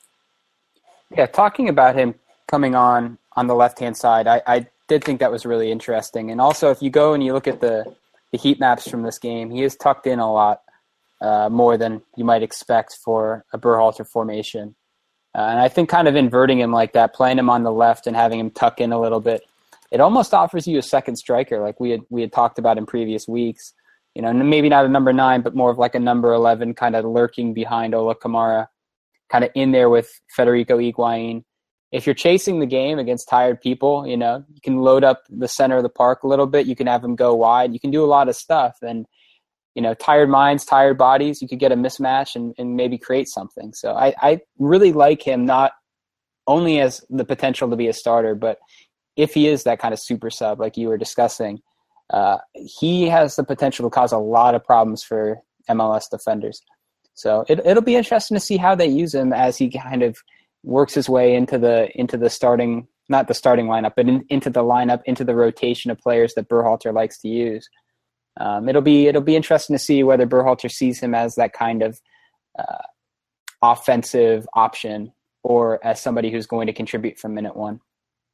Yeah, talking about him coming on on the left hand side, I, I did think that was really interesting. And also, if you go and you look at the the heat maps from this game, he is tucked in a lot uh, more than you might expect for a Berhalter formation. Uh, and I think kind of inverting him like that, playing him on the left and having him tuck in a little bit, it almost offers you a second striker, like we had we had talked about in previous weeks. You know, maybe not a number nine, but more of like a number eleven, kind of lurking behind Ola Kamara, kind of in there with Federico Higuain. If you're chasing the game against tired people, you know, you can load up the center of the park a little bit. You can have them go wide. You can do a lot of stuff. And, you know, tired minds, tired bodies, you could get a mismatch and, and maybe create something. So I, I really like him, not only as the potential to be a starter, but if he is that kind of super sub like you were discussing, uh, he has the potential to cause a lot of problems for M L S defenders. So it, it'll be interesting to see how they use him as he kind of works his way into the into the starting, not the starting lineup, but in, into the lineup, into the rotation of players that Berhalter likes to use. Um, it'll be it'll be interesting to see whether Berhalter sees him as that kind of uh, offensive option or as somebody who's going to contribute from minute one.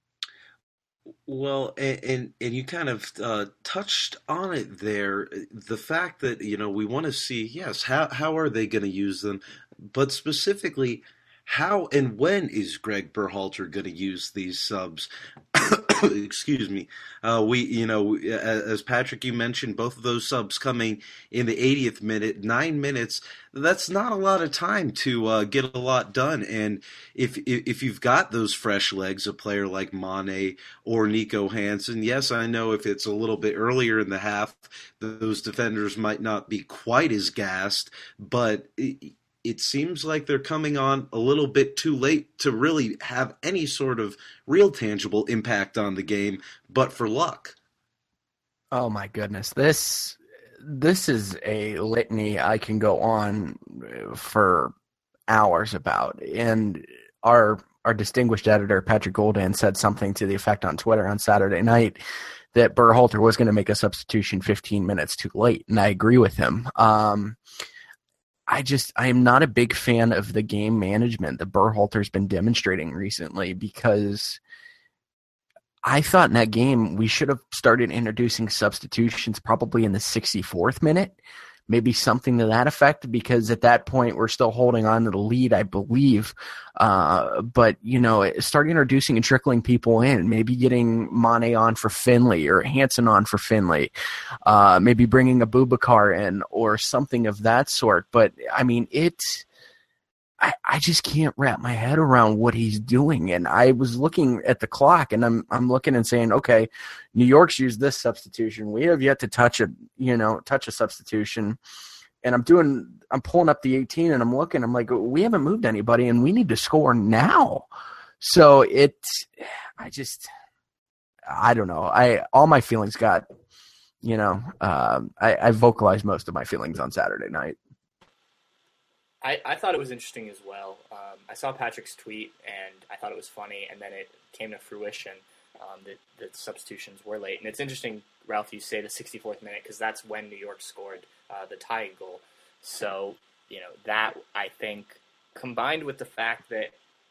Well, and, and and you kind of uh, touched on it there. The fact that, you know, we want to see, yes, how how are they going to use them, but specifically, how and when is Greg Berhalter going to use these subs? Excuse me. Uh, we, you know, as Patrick, you mentioned, both of those subs coming in the eightieth minute, nine minutes. That's not a lot of time to uh, get a lot done. And if if you've got those fresh legs, a player like Mane or Nico Hansen, yes, I know if it's a little bit earlier in the half, those defenders might not be quite as gassed, but It, It seems like they're coming on a little bit too late to really have any sort of real tangible impact on the game, but for luck. Oh my goodness. This this is a litany I can go on for hours about. And our our distinguished editor, Patrick Goldan, said something to the effect on Twitter on Saturday night that Berhalter was going to make a substitution fifteen minutes too late. And I agree with him. Um I just, I am not a big fan of the game management that Berhalter's been demonstrating recently, because I thought in that game we should have started introducing substitutions probably in the sixty-fourth minute, maybe something to that effect, because at that point we're still holding on to the lead, I believe. Uh, but, you know, start introducing and trickling people in, maybe getting Mane on for Finley or Hansen on for Finley, uh, maybe bringing Abubakar in or something of that sort. But, I mean, it I, I just can't wrap my head around what he's doing. And I was looking at the clock, and I'm I'm looking and saying, okay, New York's used this substitution. We have yet to touch a you know touch a substitution. And I'm doing I'm pulling up the eighteen, and I'm looking. I'm like, we haven't moved anybody, and we need to score now. So it, I just, I don't know. I all my feelings got, you know, um, I, I vocalized most of my feelings on Saturday night. I, I thought it was interesting as well. Um, I saw Patrick's tweet, and I thought it was funny, and then it came to fruition um, that, that substitutions were late. And it's interesting, Ralph, you say the sixty-fourth minute, because that's when New York scored uh, the tying goal. So, you know, that, I think, combined with the fact that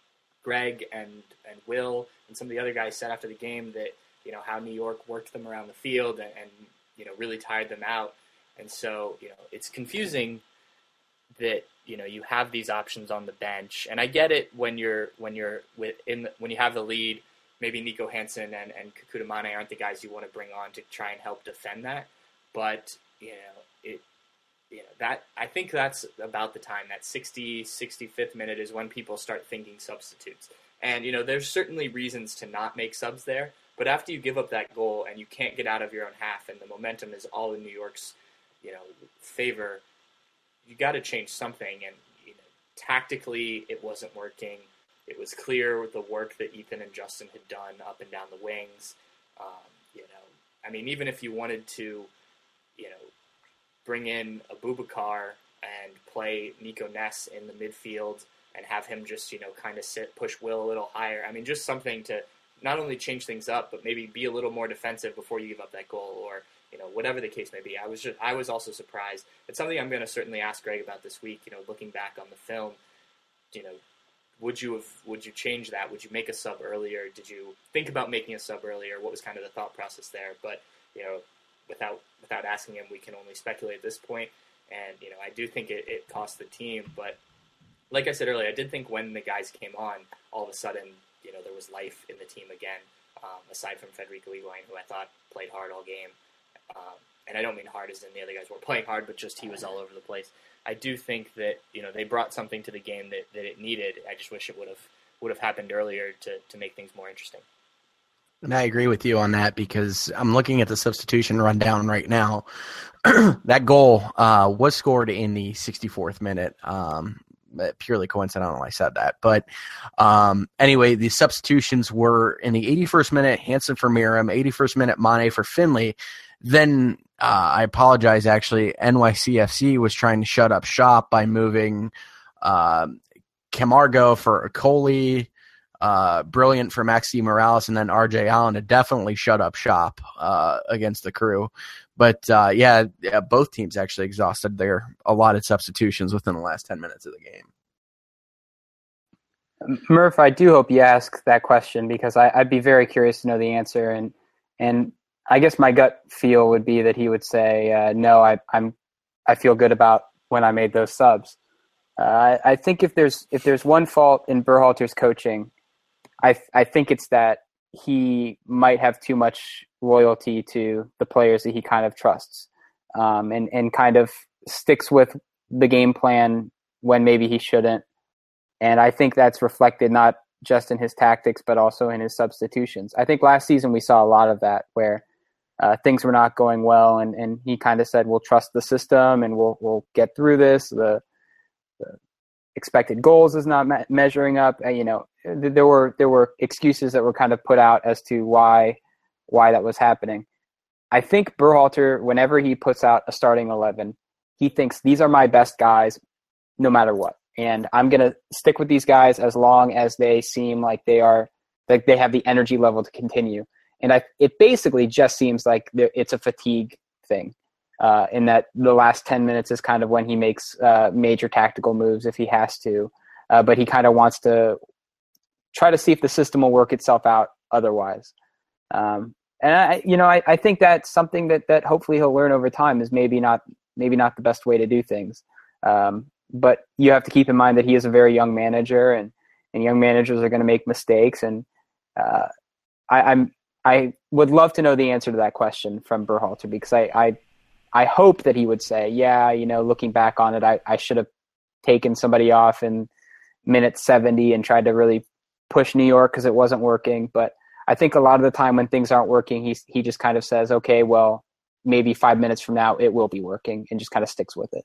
Greg and, and Will and some of the other guys said after the game that, you know, how New York worked them around the field and, and you know, really tired them out. And so, you know, it's confusing that, you know, you have these options on the bench, and I get it when you're when you're with in the, when you have the lead. Maybe Nico Hansen and and Kekuta Mane aren't the guys you want to bring on to try and help defend that, but you know it. You know that I think that's about the time, that sixty, sixty-fifth minute is when people start thinking substitutes, and you know there's certainly reasons to not make subs there. But after you give up that goal and you can't get out of your own half, and the momentum is all in New York's, you know, favor, you got to change something. And you know, tactically, it wasn't working. It was clear the work that Ethan and Justin had done up and down the wings. Um, you know, I mean, even if you wanted to, you know, bring in Abubakar and play Nico Ness in the midfield and have him just, you know, kind of sit, push Will a little higher. I mean, just something to not only change things up, but maybe be a little more defensive before you give up that goal, or you know, whatever the case may be. I was just, I was also surprised. It's something I'm going to certainly ask Greg about this week. You know, looking back on the film, you know, would you have, would you change that? Would you make a sub earlier? Did you think about making a sub earlier? What was kind of the thought process there? But you know, without without asking him, we can only speculate at this point. And you know, I do think it, it cost the team. But like I said earlier, I did think when the guys came on, all of a sudden, you know, there was life in the team again. Um, aside from Federico Higuain, who I thought played hard all game. Um, and I don't mean hard as in the other guys were playing hard, but just he was all over the place. I do think that, you know, they brought something to the game that, that it needed. I just wish it would have would have happened earlier to, to make things more interesting. And I agree with you on that, because I'm looking at the substitution rundown right now. That goal uh, was scored in the sixty-fourth minute. Um, purely coincidental I said that. But um, anyway, the substitutions were in the eighty-first minute, Hansen for Miram, eighty-first minute, Mane for Finley. Then uh, I apologize, actually, N Y C F C was trying to shut up shop by moving uh, Camargo for Okoli, uh, brilliant for Maxi Morales, and then R J Allen to definitely shut up shop uh, against the Crew. But, uh, yeah, yeah, both teams actually exhausted their allotted substitutions within the last ten minutes of the game. Murph, I do hope you ask that question, because I, I'd be very curious to know the answer. And and I guess my gut feel would be that he would say, uh, no, I, I'm, I feel good about when I made those subs. Uh, I, I think if there's if there's one fault in Berhalter's coaching, I I think it's that he might have too much loyalty to the players that he kind of trusts, um, and, and kind of sticks with the game plan when maybe he shouldn't. And I think that's reflected not just in his tactics, but also in his substitutions. I think last season we saw a lot of that, where uh, things were not going well, and, and he kind of said, we'll trust the system and we'll we'll get through this. The, the expected goals is not me- measuring up. Uh, you know, th- there were there were excuses that were kind of put out as to why why that was happening. I think Berhalter, whenever he puts out a starting eleven, he thinks these are my best guys no matter what. And I'm going to stick with these guys as long as they seem like they are, like they have the energy level to continue. And I, it basically just seems like it's a fatigue thing, uh, in that the last ten minutes is kind of when he makes uh, major tactical moves if he has to. Uh, but he kind of wants to try to see if the system will work itself out otherwise. Um, and I, you know, I, I think that's something that, that hopefully he'll learn over time, is maybe not, maybe not the best way to do things. Um, but you have to keep in mind that he is a very young manager, and, and young managers are going to make mistakes. And uh, I, I'm, I would love to know the answer to that question from Berhalter, because I, I, I hope that he would say, yeah, you know, looking back on it, I, I should have taken somebody off in minute seventy and tried to really push New York because it wasn't working. But I think a lot of the time when things aren't working, he he just kind of says, okay, well, maybe five minutes from now it will be working, and just kind of sticks with it.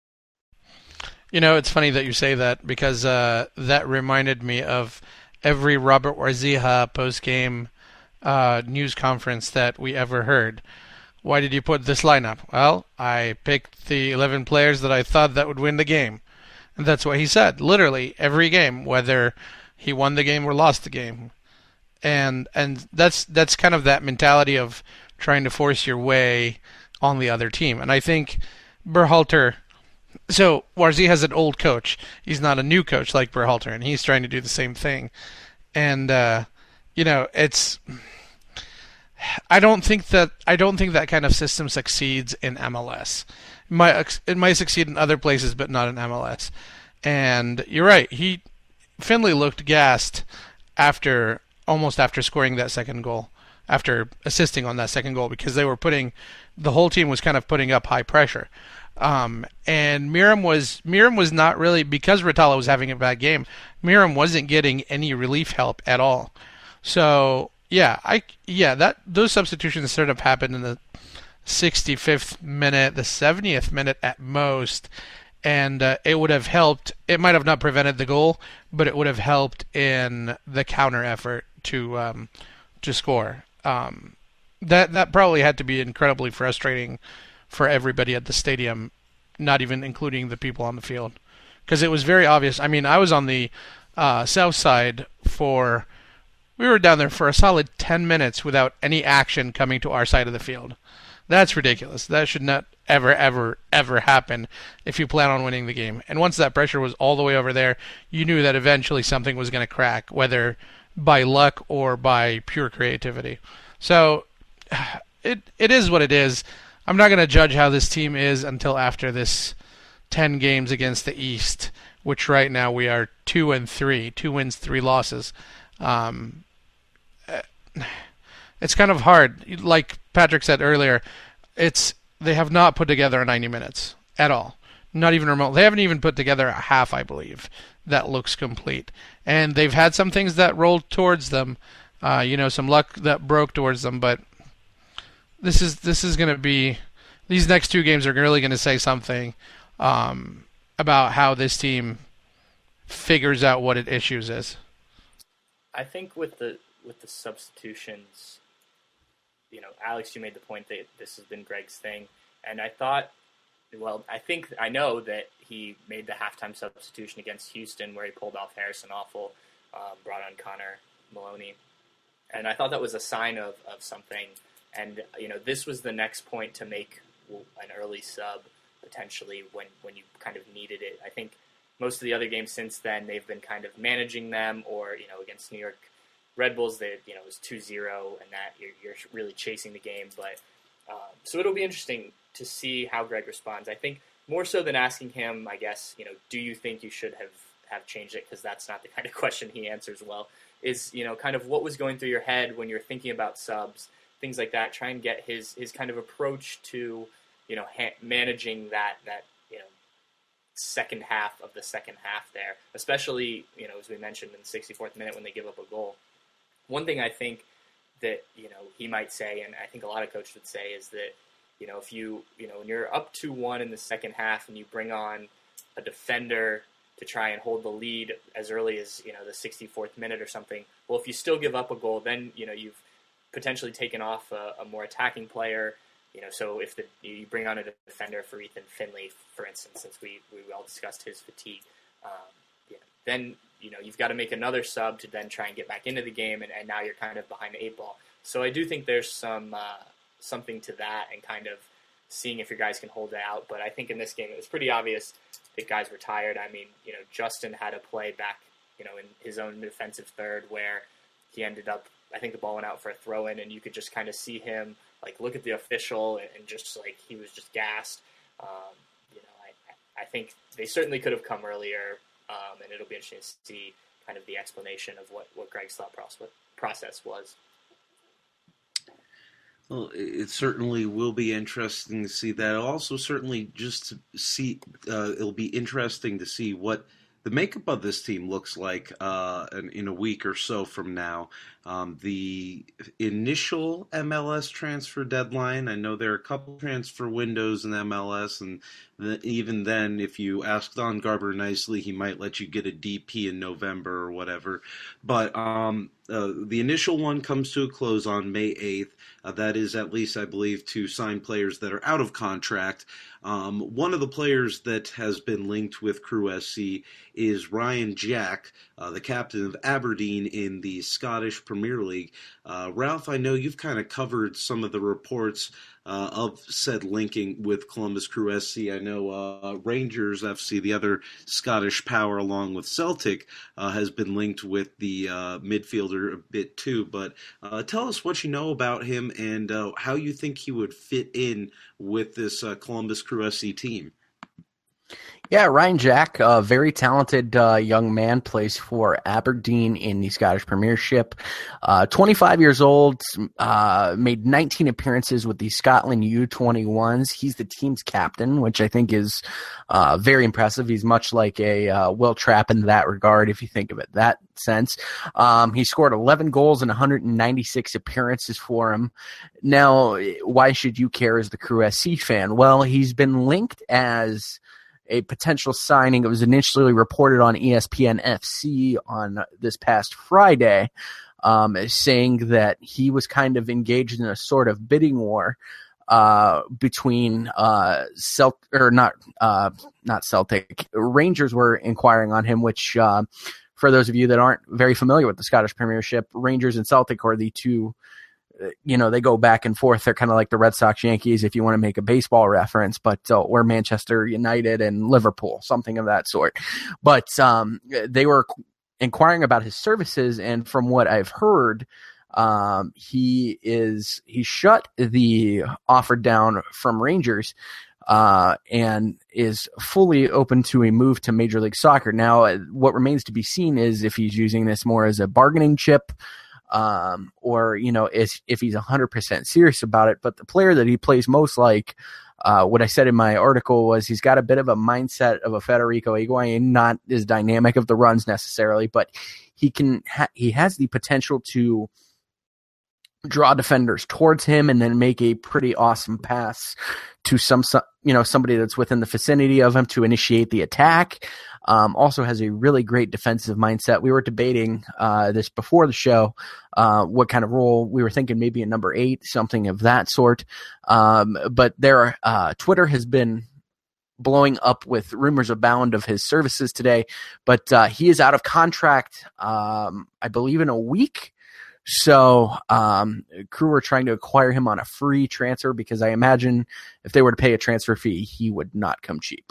You know, it's funny that you say that because uh, that reminded me of every Robert Warzija post-game uh, news conference that we ever heard. Why did you put this lineup? Well, I picked the eleven players that I thought that would win the game. And that's what he said, literally, every game, whether he won the game or lost the game. And and that's that's kind of that mentality of trying to force your way on the other team. And I think Berhalter... So, Warzija has an old coach. He's not a new coach like Berhalter, and he's trying to do the same thing. And, uh, you know, it's... I don't think that I don't think that kind of system succeeds in M L S. It might, it might succeed in other places, but not in M L S. And you're right. He Finley looked gassed after almost after scoring that second goal, after assisting on that second goal, because they were putting the whole team was kind of putting up high pressure. Um, and Miram was Miram was not really, because Rotala was having a bad game. Miram wasn't getting any relief help at all. So. Yeah, I yeah that those substitutions sort of happened in the sixty-fifth minute, the seventieth minute at most, and uh, it would have helped. It might have not prevented the goal, but it would have helped in the counter effort to um, to score. Um, that that probably had to be incredibly frustrating for everybody at the stadium, not even including the people on the field, because it was very obvious. I mean, I was on the uh, south side for. We were down there for a solid ten minutes without any action coming to our side of the field. That's ridiculous. That should not ever, ever, ever happen if you plan on winning the game. And once that pressure was all the way over there, you knew that eventually something was going to crack, whether by luck or by pure creativity. So it it is what it is. I'm not going to judge how this team is until after this ten games against the East, which right now we are two and three, two wins, three losses. Um, it's kind of hard. Like Patrick said earlier, it's they have not put together a ninety minutes at all. Not even remote. They haven't even put together a half, I believe, that looks complete. And they've had some things that rolled towards them, uh, you know, some luck that broke towards them. But this is this is going to be these next two games are really going to say something um, about how this team figures out what its issues is. I think with the with the substitutions, you know, Alex, you made the point that this has been Greg's thing, and I thought, well, I think I know that he made the halftime substitution against Houston where he pulled off Harrison Awful, um, brought on Connor Maloney, and I thought that was a sign of, of something. And you know, this was the next point to make an early sub potentially when when you kind of needed it. I think. Most of the other games since then, they've been kind of managing them, or, you know, against New York Red Bulls, they, you know, it was two zero, and that you're, you're really chasing the game. But um, so it'll be interesting to see how Greg responds. I think more so than asking him, I guess, you know, do you think you should have, have changed it? Because that's not the kind of question he answers well. Is, you know, kind of what was going through your head when you're thinking about subs, things like that. Try and get his his kind of approach to, you know, ha- managing that that you know. second half of the second half there, especially, you know, as we mentioned in the sixty-fourth minute when they give up a goal. One thing I think that, you know, he might say, and I think a lot of coaches would say, is that, you know, if you, you know, when you're up two one in the second half and you bring on a defender to try and hold the lead as early as, you know, the sixty-fourth minute or something, well, if you still give up a goal, then, you know, you've potentially taken off a, a more attacking player. You know, so if the, you bring on a defender for Ethan Finley, for instance, since we, we all discussed his fatigue, um, yeah, then, you know, you've got to make another sub to then try and get back into the game, and, and now you're kind of behind the eight ball. So I do think there's some uh, something to that, and kind of seeing if your guys can hold it out. But I think in this game it was pretty obvious that guys were tired. I mean, you know, Justin had a play back, you know, in his own defensive third where he ended up, I think the ball went out for a throw-in, and you could just kind of see him, like, look at the official, and just, like, he was just gassed. Um, you know, I, I think they certainly could have come earlier, um, and it'll be interesting to see kind of the explanation of what, what Greg's thought process was. Well, it certainly will be interesting to see that. Also, certainly just to see, uh, it'll be interesting to see what the makeup of this team looks like uh, in, in a week or so from now. Um, the initial M L S transfer deadline, I know there are a couple transfer windows in M L S, and the, even then, if you ask Don Garber nicely, he might let you get a D P in November or whatever. But um, uh, the initial one comes to a close on May eighth. Uh, that is at least, I believe, to sign players that are out of contract. Um, one of the players that has been linked with Crew S C is Ryan Jack, uh, the captain of Aberdeen in the Scottish Premier League. Uh, Ralph, I know you've kind of covered some of the reports uh, of said linking with Columbus Crew S C. I know uh, Rangers F C, the other Scottish power, along with Celtic, uh, has been linked with the uh, midfielder a bit too. But uh, tell us what you know about him and uh, how you think he would fit in with this uh, Columbus Crew S C team. Yeah, Ryan Jack, a very talented uh, young man, plays for Aberdeen in the Scottish Premiership. Uh, twenty-five years old, uh, made nineteen appearances with the Scotland U twenty-ones. He's the team's captain, which I think is uh, very impressive. He's much like a uh, Will Trapp in that regard, if you think of it that sense. Um, he scored eleven goals in one hundred ninety-six appearances for him. Now, why should you care as the Crew S C fan? Well, he's been linked as a potential signing. It was initially reported on E S P N F C on this past Friday, um, saying that he was kind of engaged in a sort of bidding war uh, between uh, Celt or not uh, not Celtic. Rangers were inquiring on him, which uh, for those of you that aren't very familiar with the Scottish Premiership, Rangers and Celtic are the two. You know, they go back and forth. They're kind of like the Red Sox Yankees, if you want to make a baseball reference, but uh, we're Manchester United and Liverpool, something of that sort. But um, they were inquiring about his services, and from what I've heard, um, he is he shut the offer down from Rangers uh, and is fully open to a move to Major League Soccer. Now, what remains to be seen is if he's using this more as a bargaining chip, Um, or, you know, if, if he's one hundred percent serious about it. But the player that he plays most like, uh, what I said in my article was he's got a bit of a mindset of a Federico Higuain, not as dynamic of the runs necessarily, but he can ha- he has the potential to draw defenders towards him and then make a pretty awesome pass to some, you know, somebody that's within the vicinity of him to initiate the attack. Um, also has a really great defensive mindset. We were debating uh, this before the show, uh, what kind of role we were thinking, maybe a number eight, something of that sort. Um, but there, are, uh, Twitter has been blowing up with rumors abound of his services today, but uh, he is out of contract, um, I believe, in a week. So um, Crew are trying to acquire him on a free transfer because I imagine if they were to pay a transfer fee, he would not come cheap.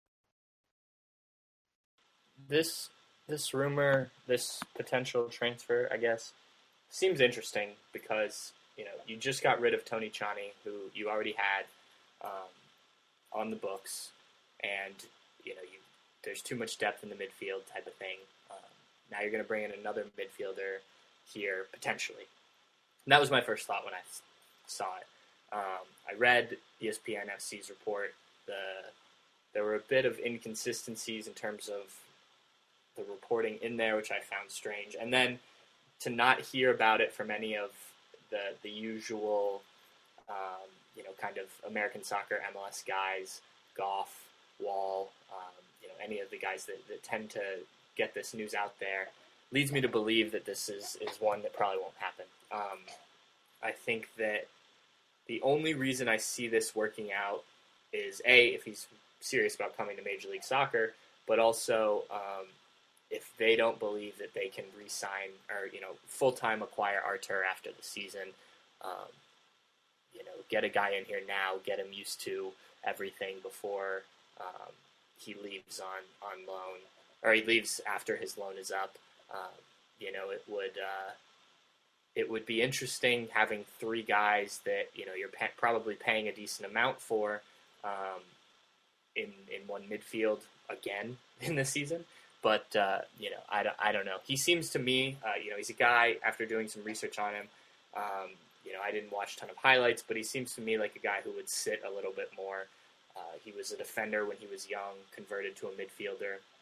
This this rumor, this potential transfer, I guess, seems interesting because, you know, you just got rid of Tony Tchani, who you already had um, on the books, and, you know, you there's too much depth in the midfield type of thing. Um, now you're going to bring in another midfielder here, potentially. And that was my first thought when I saw it. Um, I read E S P N F C's report. The There were a bit of inconsistencies in terms of the reporting in there, which I found strange. And then to not hear about it from any of the the usual, um, you know, kind of American soccer M L S guys, Goff, Wall, um, you know, any of the guys that, that tend to get this news out there, leads me to believe that this is, is one that probably won't happen. Um, I think that the only reason I see this working out is, A, if he's serious about coming to Major League Soccer, but also um, if they don't believe that they can re-sign or, you know, full-time acquire Artur after the season, um, you know, get a guy in here now, get him used to everything before um, he leaves on, on loan, or he leaves after his loan is up. Um, you know, it would uh, it would be interesting having three guys that, you know, you're pa- probably paying a decent amount for um, in in one midfield again in this season. But, uh, you know, I don't, I don't know. He seems to me, uh, you know, he's a guy, after doing some research on him, um, you know, I didn't watch a ton of highlights, but he seems to me like a guy who would sit a little bit more. Uh, he was a defender when he was young, converted to a midfielder.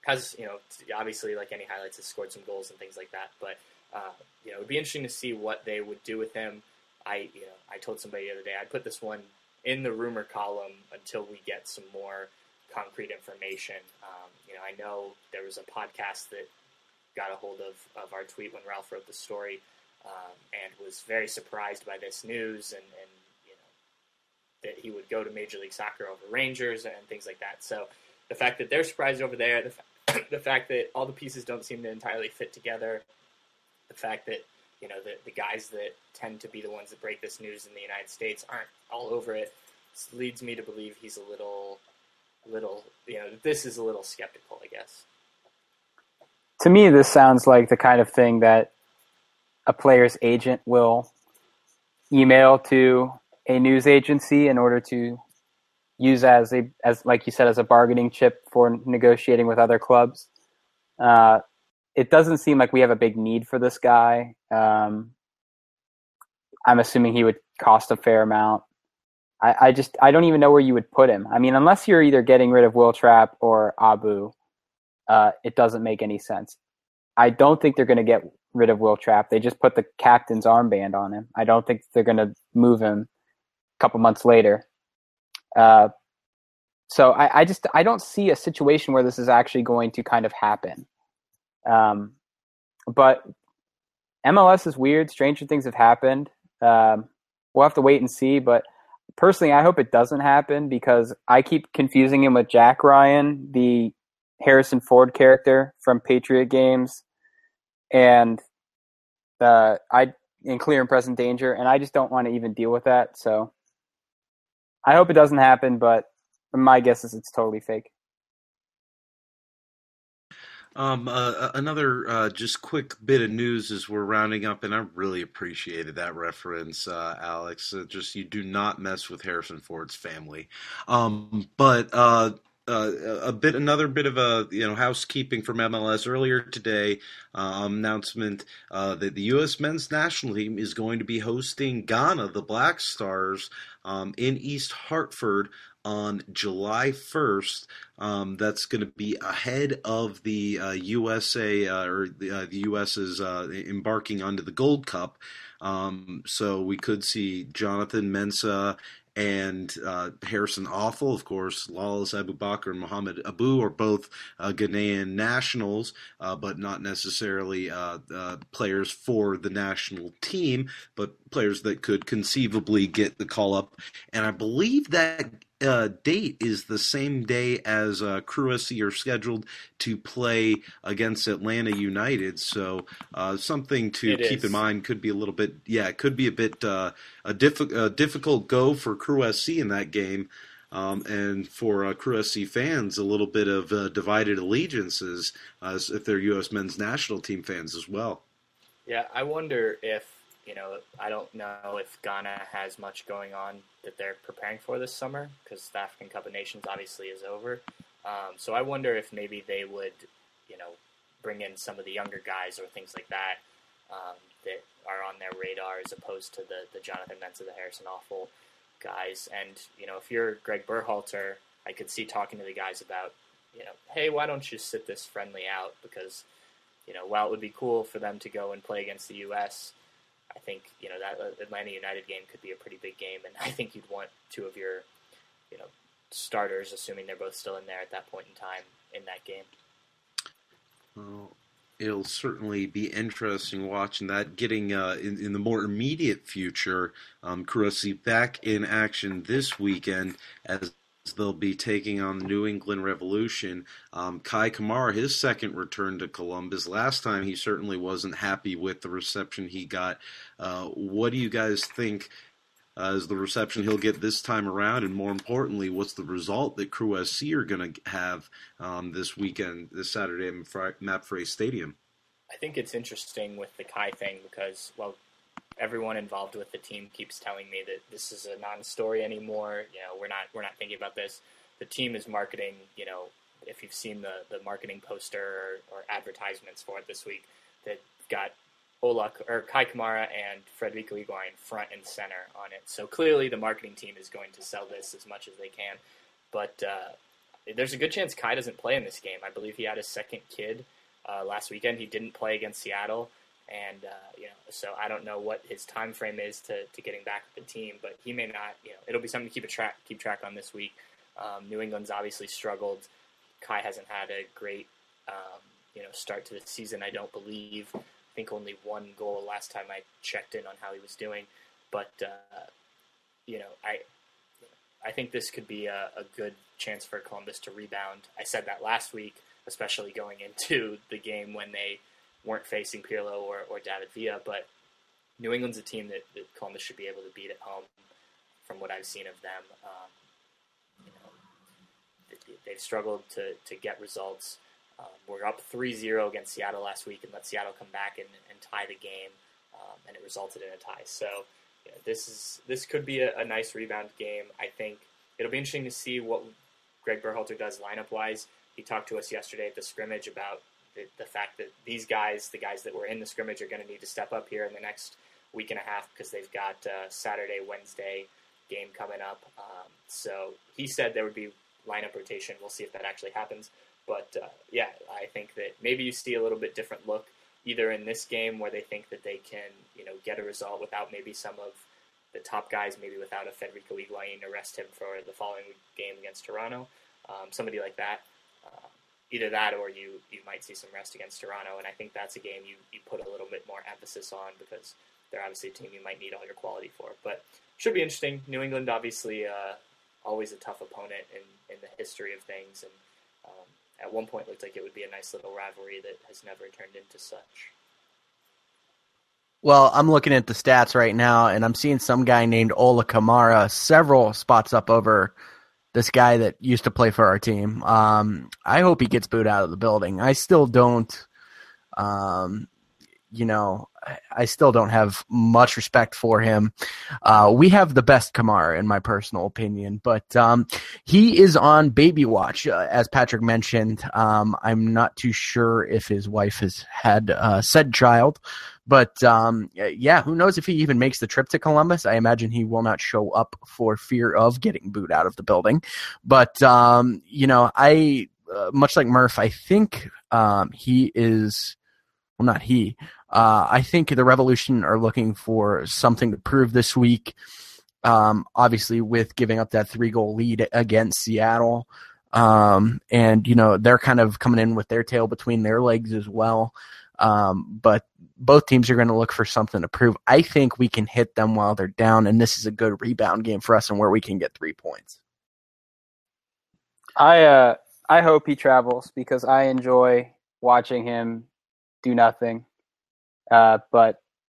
has, you know, obviously, like any highlights, has scored some goals and things like that. But, uh, you know, it would be interesting to see what they would do with him. I, you know, I told somebody the other day, I'd put this one in the rumor column until we get some more concrete information. Um, you know, I know there was a podcast that got a hold of, of our tweet when Ralph wrote the story, um, and was very surprised by this news and, and, you know, that he would go to Major League Soccer over Rangers and things like that. So the fact that they're surprised over there, the, fa- the fact that all the pieces don't seem to entirely fit together, the fact that, you know, the, the guys that tend to be the ones that break this news in the United States aren't all over it, leads me to believe he's a little, little, you know, this is a little skeptical, I guess. To me, this sounds like the kind of thing that a player's agent will email to a news agency in order to use as a, as like you said, as a bargaining chip for negotiating with other clubs. Uh, It doesn't seem like we have a big need for this guy. Um, I'm assuming he would cost a fair amount. I, I just I don't even know where you would put him. I mean, unless you're either getting rid of Will Trapp or Abu, uh, it doesn't make any sense. I don't think they're going to get rid of Will Trapp. They just put the captain's armband on him. I don't think they're going to move him a couple months later. Uh, so I, I just I don't see a situation where this is actually going to kind of happen. Um, but M L S is weird. Stranger things have happened. Um, we'll have to wait and see. But personally, I hope it doesn't happen because I keep confusing him with Jack Ryan, the Harrison Ford character from Patriot Games, and uh, I in Clear and Present Danger, and I just don't want to even deal with that. So I hope it doesn't happen. But my guess is it's totally fake. Um, uh, another uh, just quick bit of news as we're rounding up, and I really appreciated that reference, uh, Alex. Uh, just you do not mess with Harrison Ford's family. Um, but uh, uh, a bit, another bit of a you know housekeeping from M L S earlier today. Uh, announcement uh, that the U S men's national team is going to be hosting Ghana, the Black Stars, um, in East Hartford on July first. Um, that's going to be ahead of the uh, U S A uh, or the, uh, the U S is uh, embarking onto the Gold Cup. Um, so we could see Jonathan Mensah and uh, Harrison Offal, of course. Lawless Abubakar and Mohamed Abu are both uh, Ghanaian nationals, uh, but not necessarily uh, uh, players for the national team, but players that could conceivably get the call-up. And I believe that Uh, date is the same day as uh, Crew S C are scheduled to play against Atlanta United. So uh, something to It keep is. in mind. Could be a little bit, yeah, it could be a bit uh, a, diffi- a difficult go for Crew S C in that game. Um, and for uh, Crew S C fans, a little bit of uh, divided allegiances uh, if they're U S men's national team fans as well. Yeah, I wonder if, you know, I don't know if Ghana has much going on that they're preparing for this summer because the African Cup of Nations obviously is over. Um, so I wonder if maybe they would, you know, bring in some of the younger guys or things like that um, that are on their radar as opposed to the, the Jonathan Mensah, the Harrison Offal guys. And, you know, if you're Greg Berhalter, I could see talking to the guys about, you know, hey, why don't you sit this friendly out? Because, you know, while it would be cool for them to go and play against the U S, I think, you know, that Atlanta United game could be a pretty big game, and I think you'd want two of your, you know, starters, assuming they're both still in there at that point in time, in that game. Well, it'll certainly be interesting watching that. Getting uh, in, in the more immediate future, um, Crew S C back in action this weekend as they'll be taking on the New England Revolution. Um, Kai Kamara, his second return to Columbus. Last time he certainly wasn't happy with the reception he got. Uh, what do you guys think uh, is the reception he'll get this time around? And more importantly, what's the result that Crew S C are going to have um, this weekend, this Saturday at Mapfre Stadium? I think it's interesting with the Kai thing because, well, everyone involved with the team keeps telling me that this is a non-story anymore. You know, we're not we're not thinking about this. The team is marketing. You know, if you've seen the, the marketing poster or, or advertisements for it this week, that got Ola or Kai Kamara and Federico Higuain front and center on it. So clearly, the marketing team is going to sell this as much as they can. But uh, there's a good chance Kai doesn't play in this game. I believe he had his second kid uh, last weekend. He didn't play against Seattle, and uh, you know, so I don't know what his time frame is to, to getting back with the team. But he may not. You know, it'll be something to keep a track keep track on this week. Um, New England's obviously struggled. Kai hasn't had a great um, you know start to the season. I don't believe. I think only one goal last time I checked in on how he was doing. But uh, you know, I. I think this could be a, a good chance for Columbus to rebound. I said that last week, especially going into the game when they weren't facing Pirlo or, or David Villa. But New England's a team that, that Columbus should be able to beat at home from what I've seen of them. Um, you know, they've struggled to, to get results. Um, we're up three zero against Seattle last week and let Seattle come back and, and tie the game, um, and it resulted in a tie. So yeah, this is this could be a, a nice rebound game. I think it'll be interesting to see what Greg Berhalter does lineup-wise. He talked to us yesterday at the scrimmage about the, the fact that these guys, the guys that were in the scrimmage, are going to need to step up here in the next week and a half because they've got uh, Saturday, Wednesday game coming up. Um, so he said there would be lineup rotation. We'll see if that actually happens. But, uh, yeah, I think that maybe you see a little bit different look either in this game where they think that they can, you know, get a result without maybe some of the top guys, maybe without a Federico Higuain to rest him for the following game against Toronto, um, somebody like that. Uh, either that or you, you might see some rest against Toronto, and I think that's a game you, you put a little bit more emphasis on because they're obviously a team you might need all your quality for. But should be interesting. New England, obviously, uh, always a tough opponent in, in the history of things, and um, at one point looked like it would be a nice little rivalry that has never turned into such. Well, I'm looking at the stats right now, and I'm seeing some guy named Ola Kamara several spots up over this guy that used to play for our team. Um, I hope he gets booed out of the building. I still don't, um, you know, I still don't have much respect for him. Uh, we have the best Kamara, in my personal opinion, but um, he is on baby watch, uh, as Patrick mentioned. Um, I'm not too sure if his wife has had uh, said child, but um, yeah, who knows if he even makes the trip to Columbus. I imagine he will not show up for fear of getting booed out of the building. But, um, you know, I, uh, much like Murph, I think um, he is, well, not he, Uh, I think the Revolution are looking for something to prove this week. Um, obviously, with giving up that three-goal lead against Seattle, um, and you know they're kind of coming in with their tail between their legs as well. Um, but both teams are going to look for something to prove. I think we can hit them while they're down, and this is a good rebound game for us, and where we can get three points. I uh, I hope he travels because I enjoy watching him do nothing. Uh, but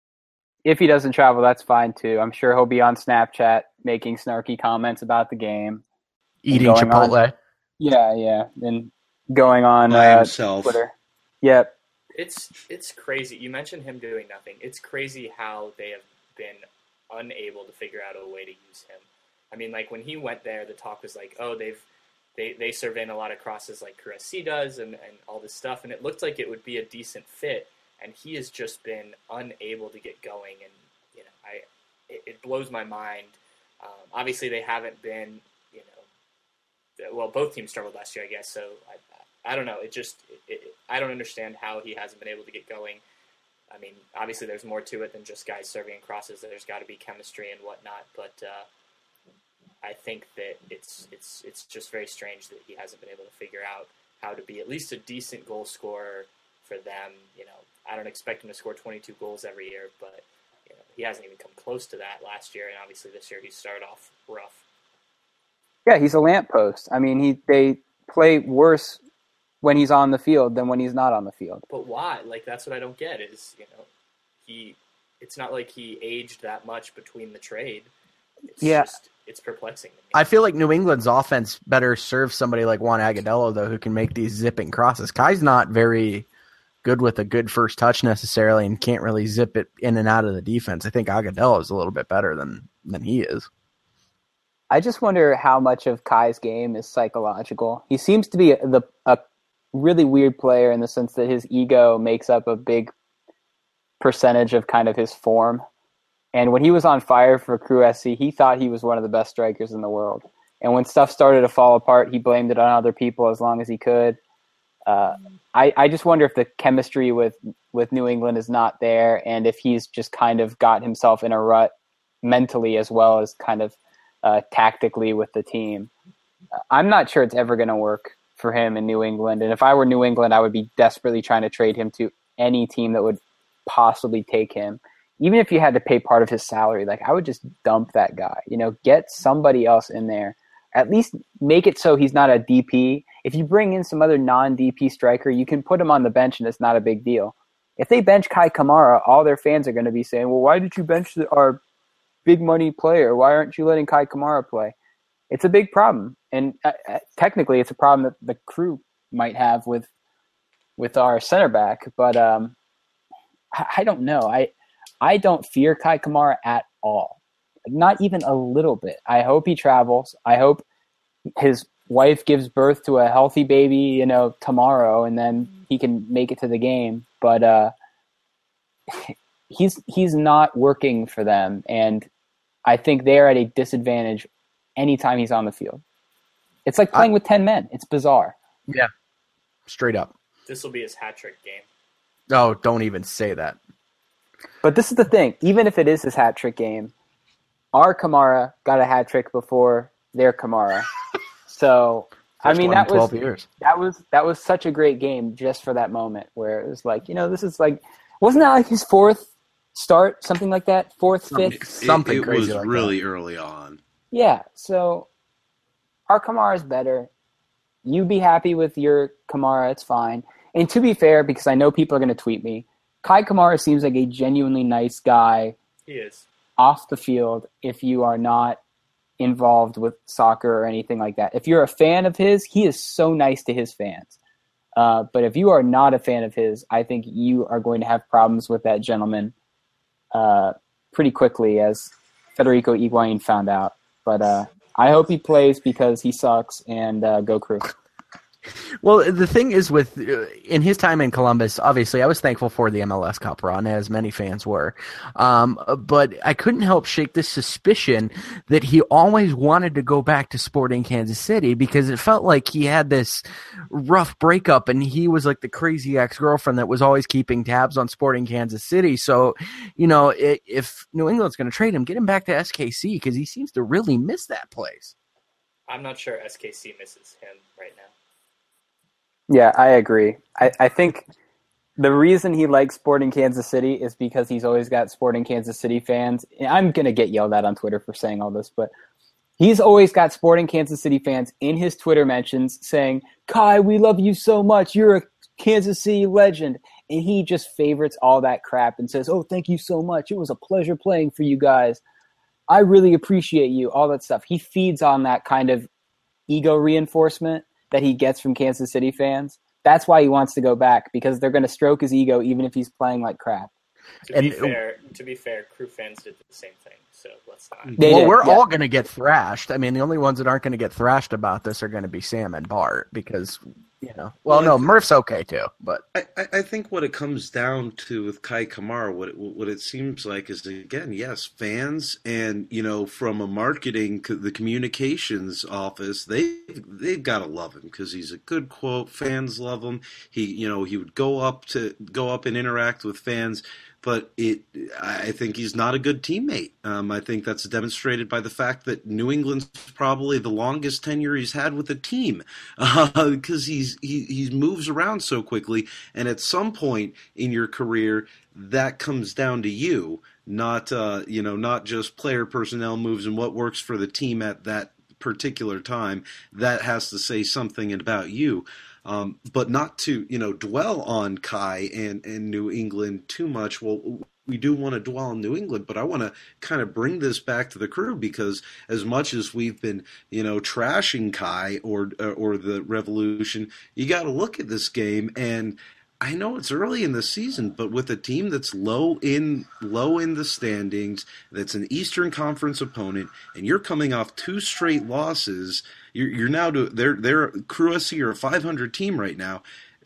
if he doesn't travel, that's fine too. I'm sure he'll be on Snapchat making snarky comments about the game. Eating Chipotle. On, yeah, yeah. And going on By uh, himself. Twitter. Yep. It's it's crazy. You mentioned him doing nothing. It's crazy how they have been unable to figure out a way to use him. I mean, like when he went there, the talk was like, oh, they've they, they serve in a lot of crosses like Kurasi does and, and all this stuff. And it looked like it would be a decent fit. And he has just been unable to get going, and you know, I it, it blows my mind. Um, obviously, they haven't been, you know, well, both teams struggled last year, I guess. So I, I don't know. It just it, it, I don't understand how he hasn't been able to get going. I mean, obviously, there's more to it than just guys serving crosses. There's got to be chemistry and whatnot. But uh, I think that it's it's it's just very strange that he hasn't been able to figure out how to be at least a decent goal scorer for them. You know. I don't expect him to score twenty-two goals every year, but you know, he hasn't even come close to that last year, and obviously this year he started off rough. Yeah, he's a lamppost. I mean, he they play worse when he's on the field than when he's not on the field. But why? Like, that's what I don't get is, you know, he. It's not like he aged that much between the trade. It's yeah. just, it's perplexing to me. I feel like New England's offense better serve somebody like Juan Agudelo, though, who can make these zipping crosses. Kai's not very good with a good first touch necessarily and can't really zip it in and out of the defense. I think Agudelo is a little bit better than, than he is. I just wonder how much of Kai's game is psychological. He seems to be a, the, a really weird player in the sense that his ego makes up a big percentage of kind of his form. And when he was on fire for Crew S C, he thought he was one of the best strikers in the world. And when stuff started to fall apart, he blamed it on other people as long as he could. Uh, I, I just wonder if the chemistry with, with New England is not there, and if he's just kind of got himself in a rut mentally as well as kind of uh, tactically with the team. I'm not sure it's ever going to work for him in New England. And if I were New England, I would be desperately trying to trade him to any team that would possibly take him. Even if you had to pay part of his salary, like I would just dump that guy, you know, get somebody else in there. At least make it so he's not a D P. If you bring in some other non-D P striker, you can put him on the bench and it's not a big deal. If they bench Kai Kamara, all their fans are going to be saying, well, why did you bench the, our big money player? Why aren't you letting Kai Kamara play? It's a big problem. And uh, technically it's a problem that the crew might have with with our center back. But um, I, I don't know. I I don't fear Kai Kamara at all. Not even a little bit. I hope he travels. I hope his wife gives birth to a healthy baby, you know, tomorrow, and then he can make it to the game. But uh, he's he's not working for them, and I think they're at a disadvantage anytime he's on the field. It's like playing I, with ten men. It's bizarre. Yeah, straight up. This will be his hat trick game. Oh, don't even say that. But this is the thing. Even if it is his hat trick game, our Kamara got a hat trick before their Kamara. So I mean that was years. that was that was such a great game just for that moment where it was like, you know, this is like, wasn't that like his fourth start, something like that, fourth, something, fifth, something it, it crazy was like really that. early on. Yeah, so our Kamara is better. You be happy with your Kamara, it's fine. And to be fair, because I know people are going to tweet me, Kai Kamara seems like a genuinely nice guy. He is. Off the field, if you are not involved with soccer or anything like that. If you're a fan of his, he is so nice to his fans. Uh, but if you are not a fan of his, I think you are going to have problems with that gentleman uh, pretty quickly, as Federico Higuain found out. But uh, I hope he plays because he sucks, and uh, go Crew. Well, the thing is with uh, in his time in Columbus, obviously I was thankful for the M L S Cup run, as many fans were. Um, but I couldn't help shake this suspicion that he always wanted to go back to Sporting Kansas City because it felt like he had this rough breakup and he was like the crazy ex-girlfriend that was always keeping tabs on Sporting Kansas City. So, you know, it, if New England's going to trade him, get him back to S K C because he seems to really miss that place. I'm not sure S K C misses him right now. Yeah, I agree. I, I think the reason he likes Sporting Kansas City is because he's always got Sporting Kansas City fans. I'm going to get yelled at on Twitter for saying all this, but he's always got Sporting Kansas City fans in his Twitter mentions saying, Kai, we love you so much. You're a Kansas City legend. And he just favorites all that crap and says, oh, thank you so much. It was a pleasure playing for you guys. I really appreciate you, all that stuff. He feeds on that kind of ego reinforcement that he gets from Kansas City fans. That's why he wants to go back, because they're going to stroke his ego even if he's playing like crap. To and, be fair, to be fair, Crew fans did the same thing, so let's not. They well, did, we're yeah. all going to get thrashed. I mean, the only ones that aren't going to get thrashed about this are going to be Sam and Bart because, you know, well, well no, Murph's okay too, but I, I think what it comes down to with Kai Kamara, what it, what it seems like is, again, yes, fans and, you know, from a marketing, the communications office, they, they've got to love him because he's a good quote. Fans love him. He, you know, he would go up to go up and interact with fans. But it, I think he's not a good teammate. Um, I think that's demonstrated by the fact that New England's probably the longest tenure he's had with a team because uh, he's he he moves around so quickly. And at some point in your career, that comes down to you, not uh, you know, not just player personnel moves and what works for the team at that particular time. That has to say something about you. Um, but not to, you know, dwell on Kai and, and New England too much. Well, we do want to dwell on New England, but I want to kind of bring this back to the Crew because as much as we've been, you know, trashing Kai or or the Revolution, you got to look at this game. And I know it's early in the season, but with a team that's low in low in the standings, that's an Eastern Conference opponent, and you're coming off two straight losses. You're, you're now to they're they're Crew S C are a five hundred team right now.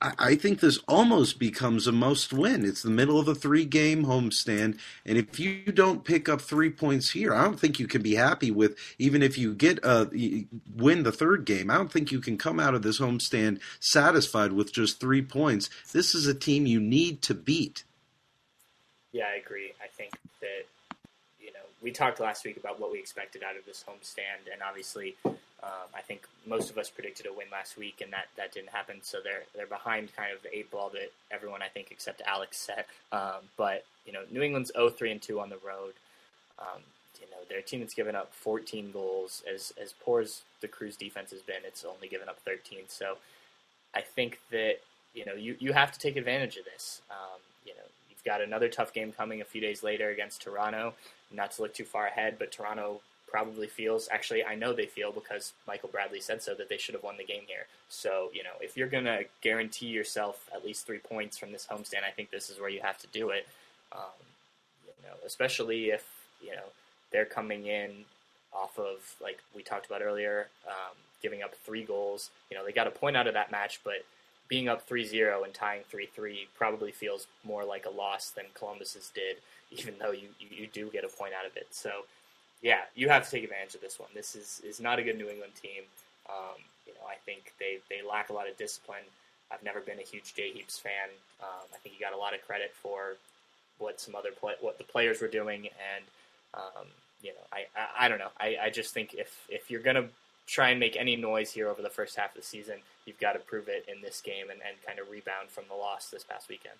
I, I think this almost becomes a must-win. It's the middle of a three-game homestand, and if you don't pick up three points here, I don't think you can be happy with, even if you get uh, win the third game, I don't think you can come out of this homestand satisfied with just three points. This is a team you need to beat. Yeah, I agree. I think that, you know, we talked last week about what we expected out of this homestand, and obviously um, I think most of us predicted a win last week, and that, that didn't happen, so they're they're behind kind of the eight ball that everyone, I think, except Alex set. Um, but, you know, New England's oh three and two on the road. Um, you know, they're a team that's given up fourteen goals. As, as poor as the Crew's defense has been, it's only given up thirteen. So I think that, you know, you, you have to take advantage of this. Um, you know, you've got another tough game coming a few days later against Toronto. Not to look too far ahead, but Toronto probably feels, actually I know they feel, because Michael Bradley said so, that they should have won the game here. So, you know, if you're going to guarantee yourself at least three points from this homestand, I think this is where you have to do it. Um, you know, especially if, you know, they're coming in off of, like we talked about earlier, um, giving up three goals. You know, they got a point out of that match, but being up three zero and tying three three probably feels more like a loss than Columbus's did, even though you, you, you do get a point out of it. So, yeah, you have to take advantage of this one. This is, is not a good New England team. Um, you know, I think they, they lack a lot of discipline. I've never been a huge Jay Heaps fan. Um, I think he got a lot of credit for what some other play, what the players were doing, and um, you know, I, I I don't know. I, I just think if if you're gonna try and make any noise here over the first half of the season, you've got to prove it in this game and, and kind of rebound from the loss this past weekend.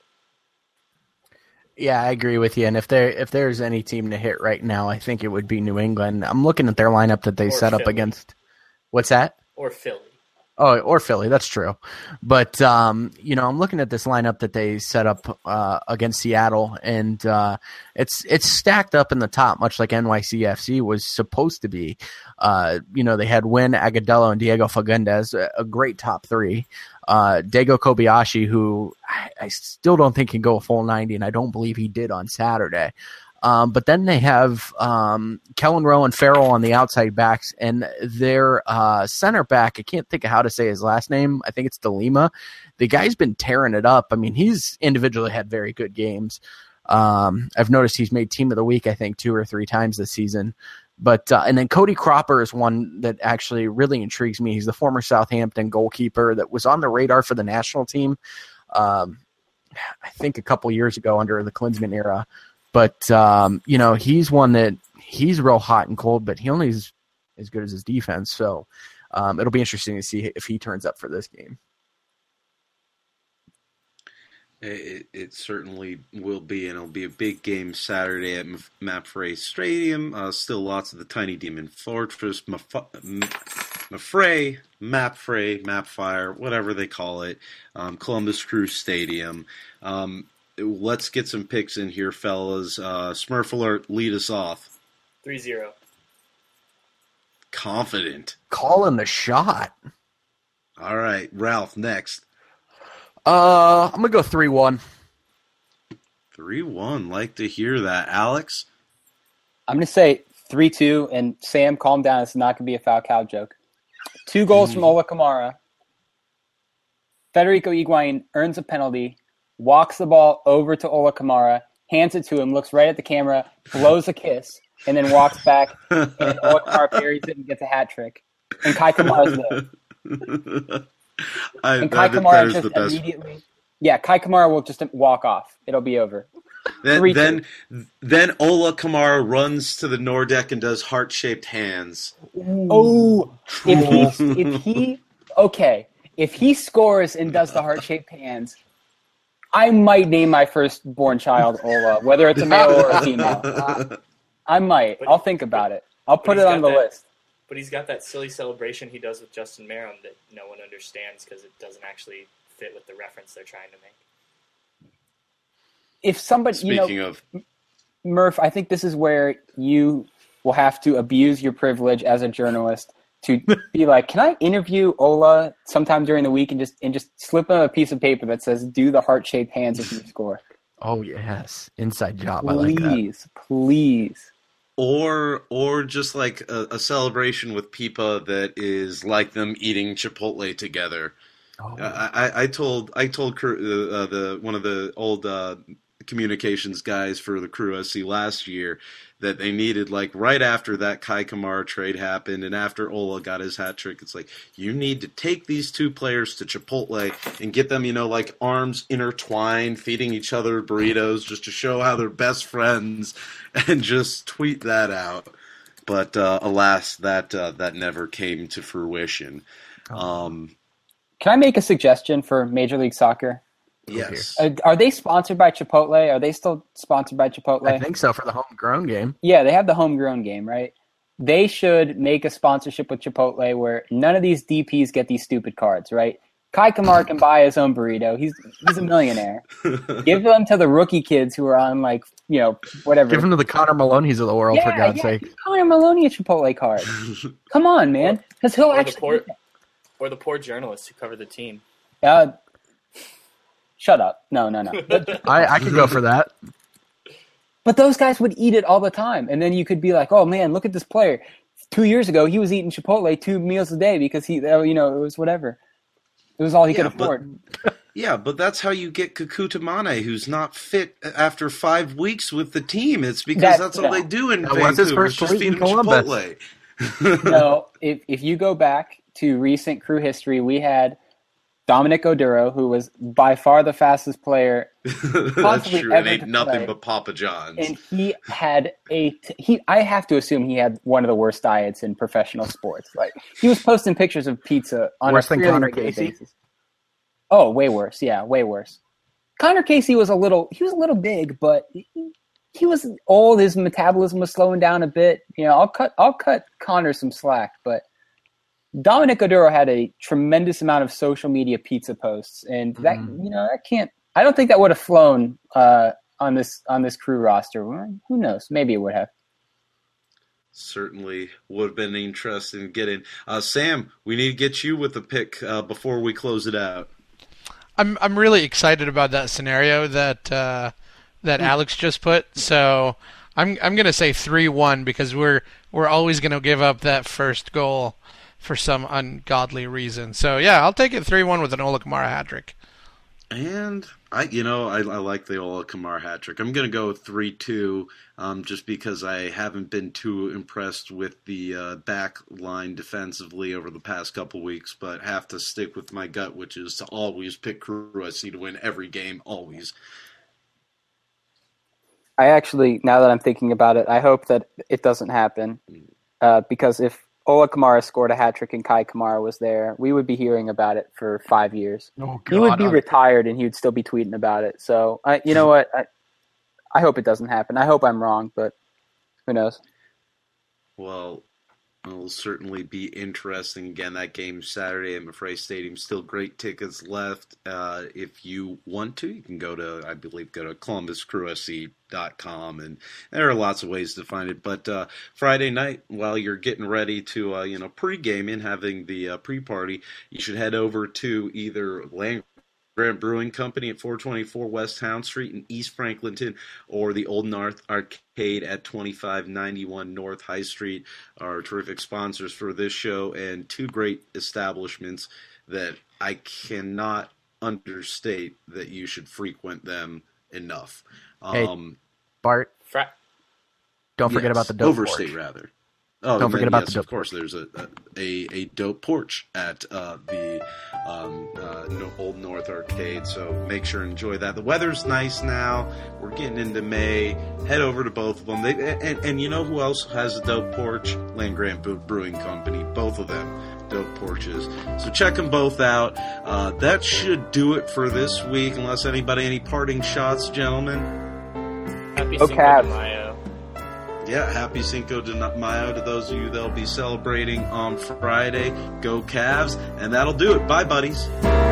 Yeah, I agree with you. And if there if there's any team to hit right now, I think it would be New England. I'm looking at their lineup that they Or set Philly. up against. What's that? Or Philly. Oh, or Philly. That's true. But um, you know, I'm looking at this lineup that they set up uh, against Seattle, and uh, it's it's stacked up in the top, much like N Y C F C was supposed to be. Uh, you know, they had Win, Agudelo, and Diego Fagundes, a, a great top three. Uh, Daigo Kobayashi, who I, I still don't think can go a full ninety, and I don't believe he did on Saturday. Um, but then they have um, Kellen Rowe and Farrell on the outside backs, and their uh, center back, I can't think of how to say his last name. I think it's DeLima. The guy's been tearing it up. I mean, he's individually had very good games. Um, I've noticed he's made team of the week, I think, two or three times this season. But uh, and then Cody Cropper is one that actually really intrigues me. He's the former Southampton goalkeeper that was on the radar for the national team, um, I think a couple years ago under the Klinsmann era. But, um, you know, he's one that he's real hot and cold, but he only is as good as his defense. So um, it'll be interesting to see if he turns up for this game. It, it certainly will be, and it'll be a big game Saturday at Mapfre Stadium. Uh, still lots of the Tiny Demon Fortress, Mapfre, Mapfre, Mapfire, whatever they call it, um, Columbus Crew Stadium. Um, let's get some picks in here, fellas. Uh, Smurf Alert, lead us off. three zero. Confident. Calling the shot. All right, Ralph, next. Uh, I'm going to go three one. three one. Like to hear that. Alex? I'm going to say three two, and Sam, calm down. It's not going to be a Falcao joke. Two goals mm. from Ola Kamara. Federico Higuain earns a penalty, walks the ball over to Ola Kamara, hands it to him, looks right at the camera, blows a kiss, and then walks back, and Ola Kamara parries it and gets a hat trick. And Kai Kamara's there. I, and Kai that, Kamara that just the immediately, yeah, Kai Kamara will just walk off. It'll be over. Then, then, then Ola Kamara runs to the Nordeck and does heart-shaped hands. Oh, if he, if he, okay, if he scores and does the heart-shaped hands, I might name my firstborn child Ola, whether it's a male or a female. Uh, I might. But, I'll think about it. I'll put it on the that, list. But he's got that silly celebration he does with Justin Meram that no one understands because it doesn't actually fit with the reference they're trying to make. If somebody, Speaking you know, of Murph, I think this is where you will have to abuse your privilege as a journalist to be like, can I interview Ola sometime during the week and just and just slip him a piece of paper that says, do the heart-shaped hands if you score. Oh, yes. Inside job. Please, I like that. Please, please. Or or just like a, a celebration with Pipa that is like them eating Chipotle together. Oh. I, I told I told uh, the one of the old uh, communications guys for the Crew S C last year that they needed, like, right after that Kai Kamara trade happened and after Ola got his hat trick, it's like, you need to take these two players to Chipotle and get them, you know, like arms intertwined, feeding each other burritos just to show how they're best friends, and just tweet that out. But uh, alas, that uh, that never came to fruition. Um, Can I make a suggestion for Major League Soccer? Yes. Uh, are they sponsored by Chipotle? Are they still sponsored by Chipotle? I think so, for the homegrown game. Yeah, they have the homegrown game, right? They should make a sponsorship with Chipotle where none of these D Ps get these stupid cards, right? Kai Kamara can buy his own burrito. He's he's a millionaire. Give them to the rookie kids who are on, like, you know, whatever. Give them to the Connor Maloneys of the world, yeah, for God's yeah, sake. Connor Maloney a Chipotle card. Come on, man. Because he'll or actually... The poor, or the poor journalists who cover the team. Uh, shut up. No, no, no. But, I, I could go for that. But those guys would eat it all the time. And then you could be like, oh, man, look at this player. Two years ago, he was eating Chipotle two meals a day because he, you know, it was whatever. It was all he yeah, could afford. But, yeah, but that's how you get Kekuta Mane, who's not fit after five weeks with the team. It's because that's, that's all no. they do in that Vancouver. Was his first just feed in him Columbus. Chipotle. No, if if you go back to recent Crew history, we had Dominic Oduro, who was by far the fastest player. That's true. It ain't nothing play. but Papa John's. And he had a t- he. I have to assume he had one of the worst diets in professional sports. Like, he was posting pictures of pizza on worse a than Connor Casey. Basis. Oh, way worse. Yeah, way worse. Connor Casey was a little. He was a little big, but he, he was old. His metabolism was slowing down a bit. You know, I'll cut. I'll cut Connor some slack, but Dominic Oduro had a tremendous amount of social media pizza posts, and that mm. you know that can't. I don't think that would have flown uh, on this on this Crew roster. Well, who knows? Maybe it would have. Certainly would have been interesting to get in. Uh, Sam, we need to get you with the pick uh, before we close it out. I'm I'm really excited about that scenario that uh, that mm. Alex just put. So I'm I'm gonna say three one because we're we're always gonna give up that first goal for some ungodly reason. So yeah, I'll take it three one with an Ola Kamara hat trick. And I, you know, I, I like the Ola Kamara hat trick. I'm going to go three two, um, just because I haven't been too impressed with the uh, back line defensively over the past couple weeks, but have to stick with my gut, which is to always pick Crew S C to win every game, always. I actually, now that I'm thinking about it, I hope that it doesn't happen, uh, because if Ola Kamara scored a hat trick and Kai Kamara was there, we would be hearing about it for five years. Oh, God, he would be I'm... retired and he would still be tweeting about it. So, I, you know what? I, I hope it doesn't happen. I hope I'm wrong, but who knows? Well, it will certainly be interesting. Again, that game Saturday at McRae Stadium. Still great tickets left. Uh, if you want to, you can go to, I believe, go to Columbus Crew S C dot com, and there are lots of ways to find it. But uh, Friday night, while you're getting ready to, uh, you know, pre-game and having the uh, pre-party, you should head over to either Land Grant Brewing Company at four twenty-four West Town Street in East Franklinton, or the Old North Arcade at twenty-five ninety-one North High Street, are terrific sponsors for this show, and two great establishments that I cannot understate that you should frequent them enough. Hey, um, Bart, Fra- don't forget yes, about the dope overstate porch. rather. Oh, don't forget about yes, the dope of course. There's a a, a dope porch at uh, the um, uh, Old North Arcade, so make sure to enjoy that. The weather's nice now. We're getting into May. Head over to both of them. They, and, and you know who else has a dope porch? Land Grant Brewing Company. Both of them dope porches. So check them both out. Uh, that should do it for this week. Unless anybody any parting shots, gentlemen. Happy Go Cinco Cavs. de Mayo. Yeah, happy Cinco de Mayo to those of you that'll be celebrating on Friday. Go Cavs, and that'll do it. Bye, buddies.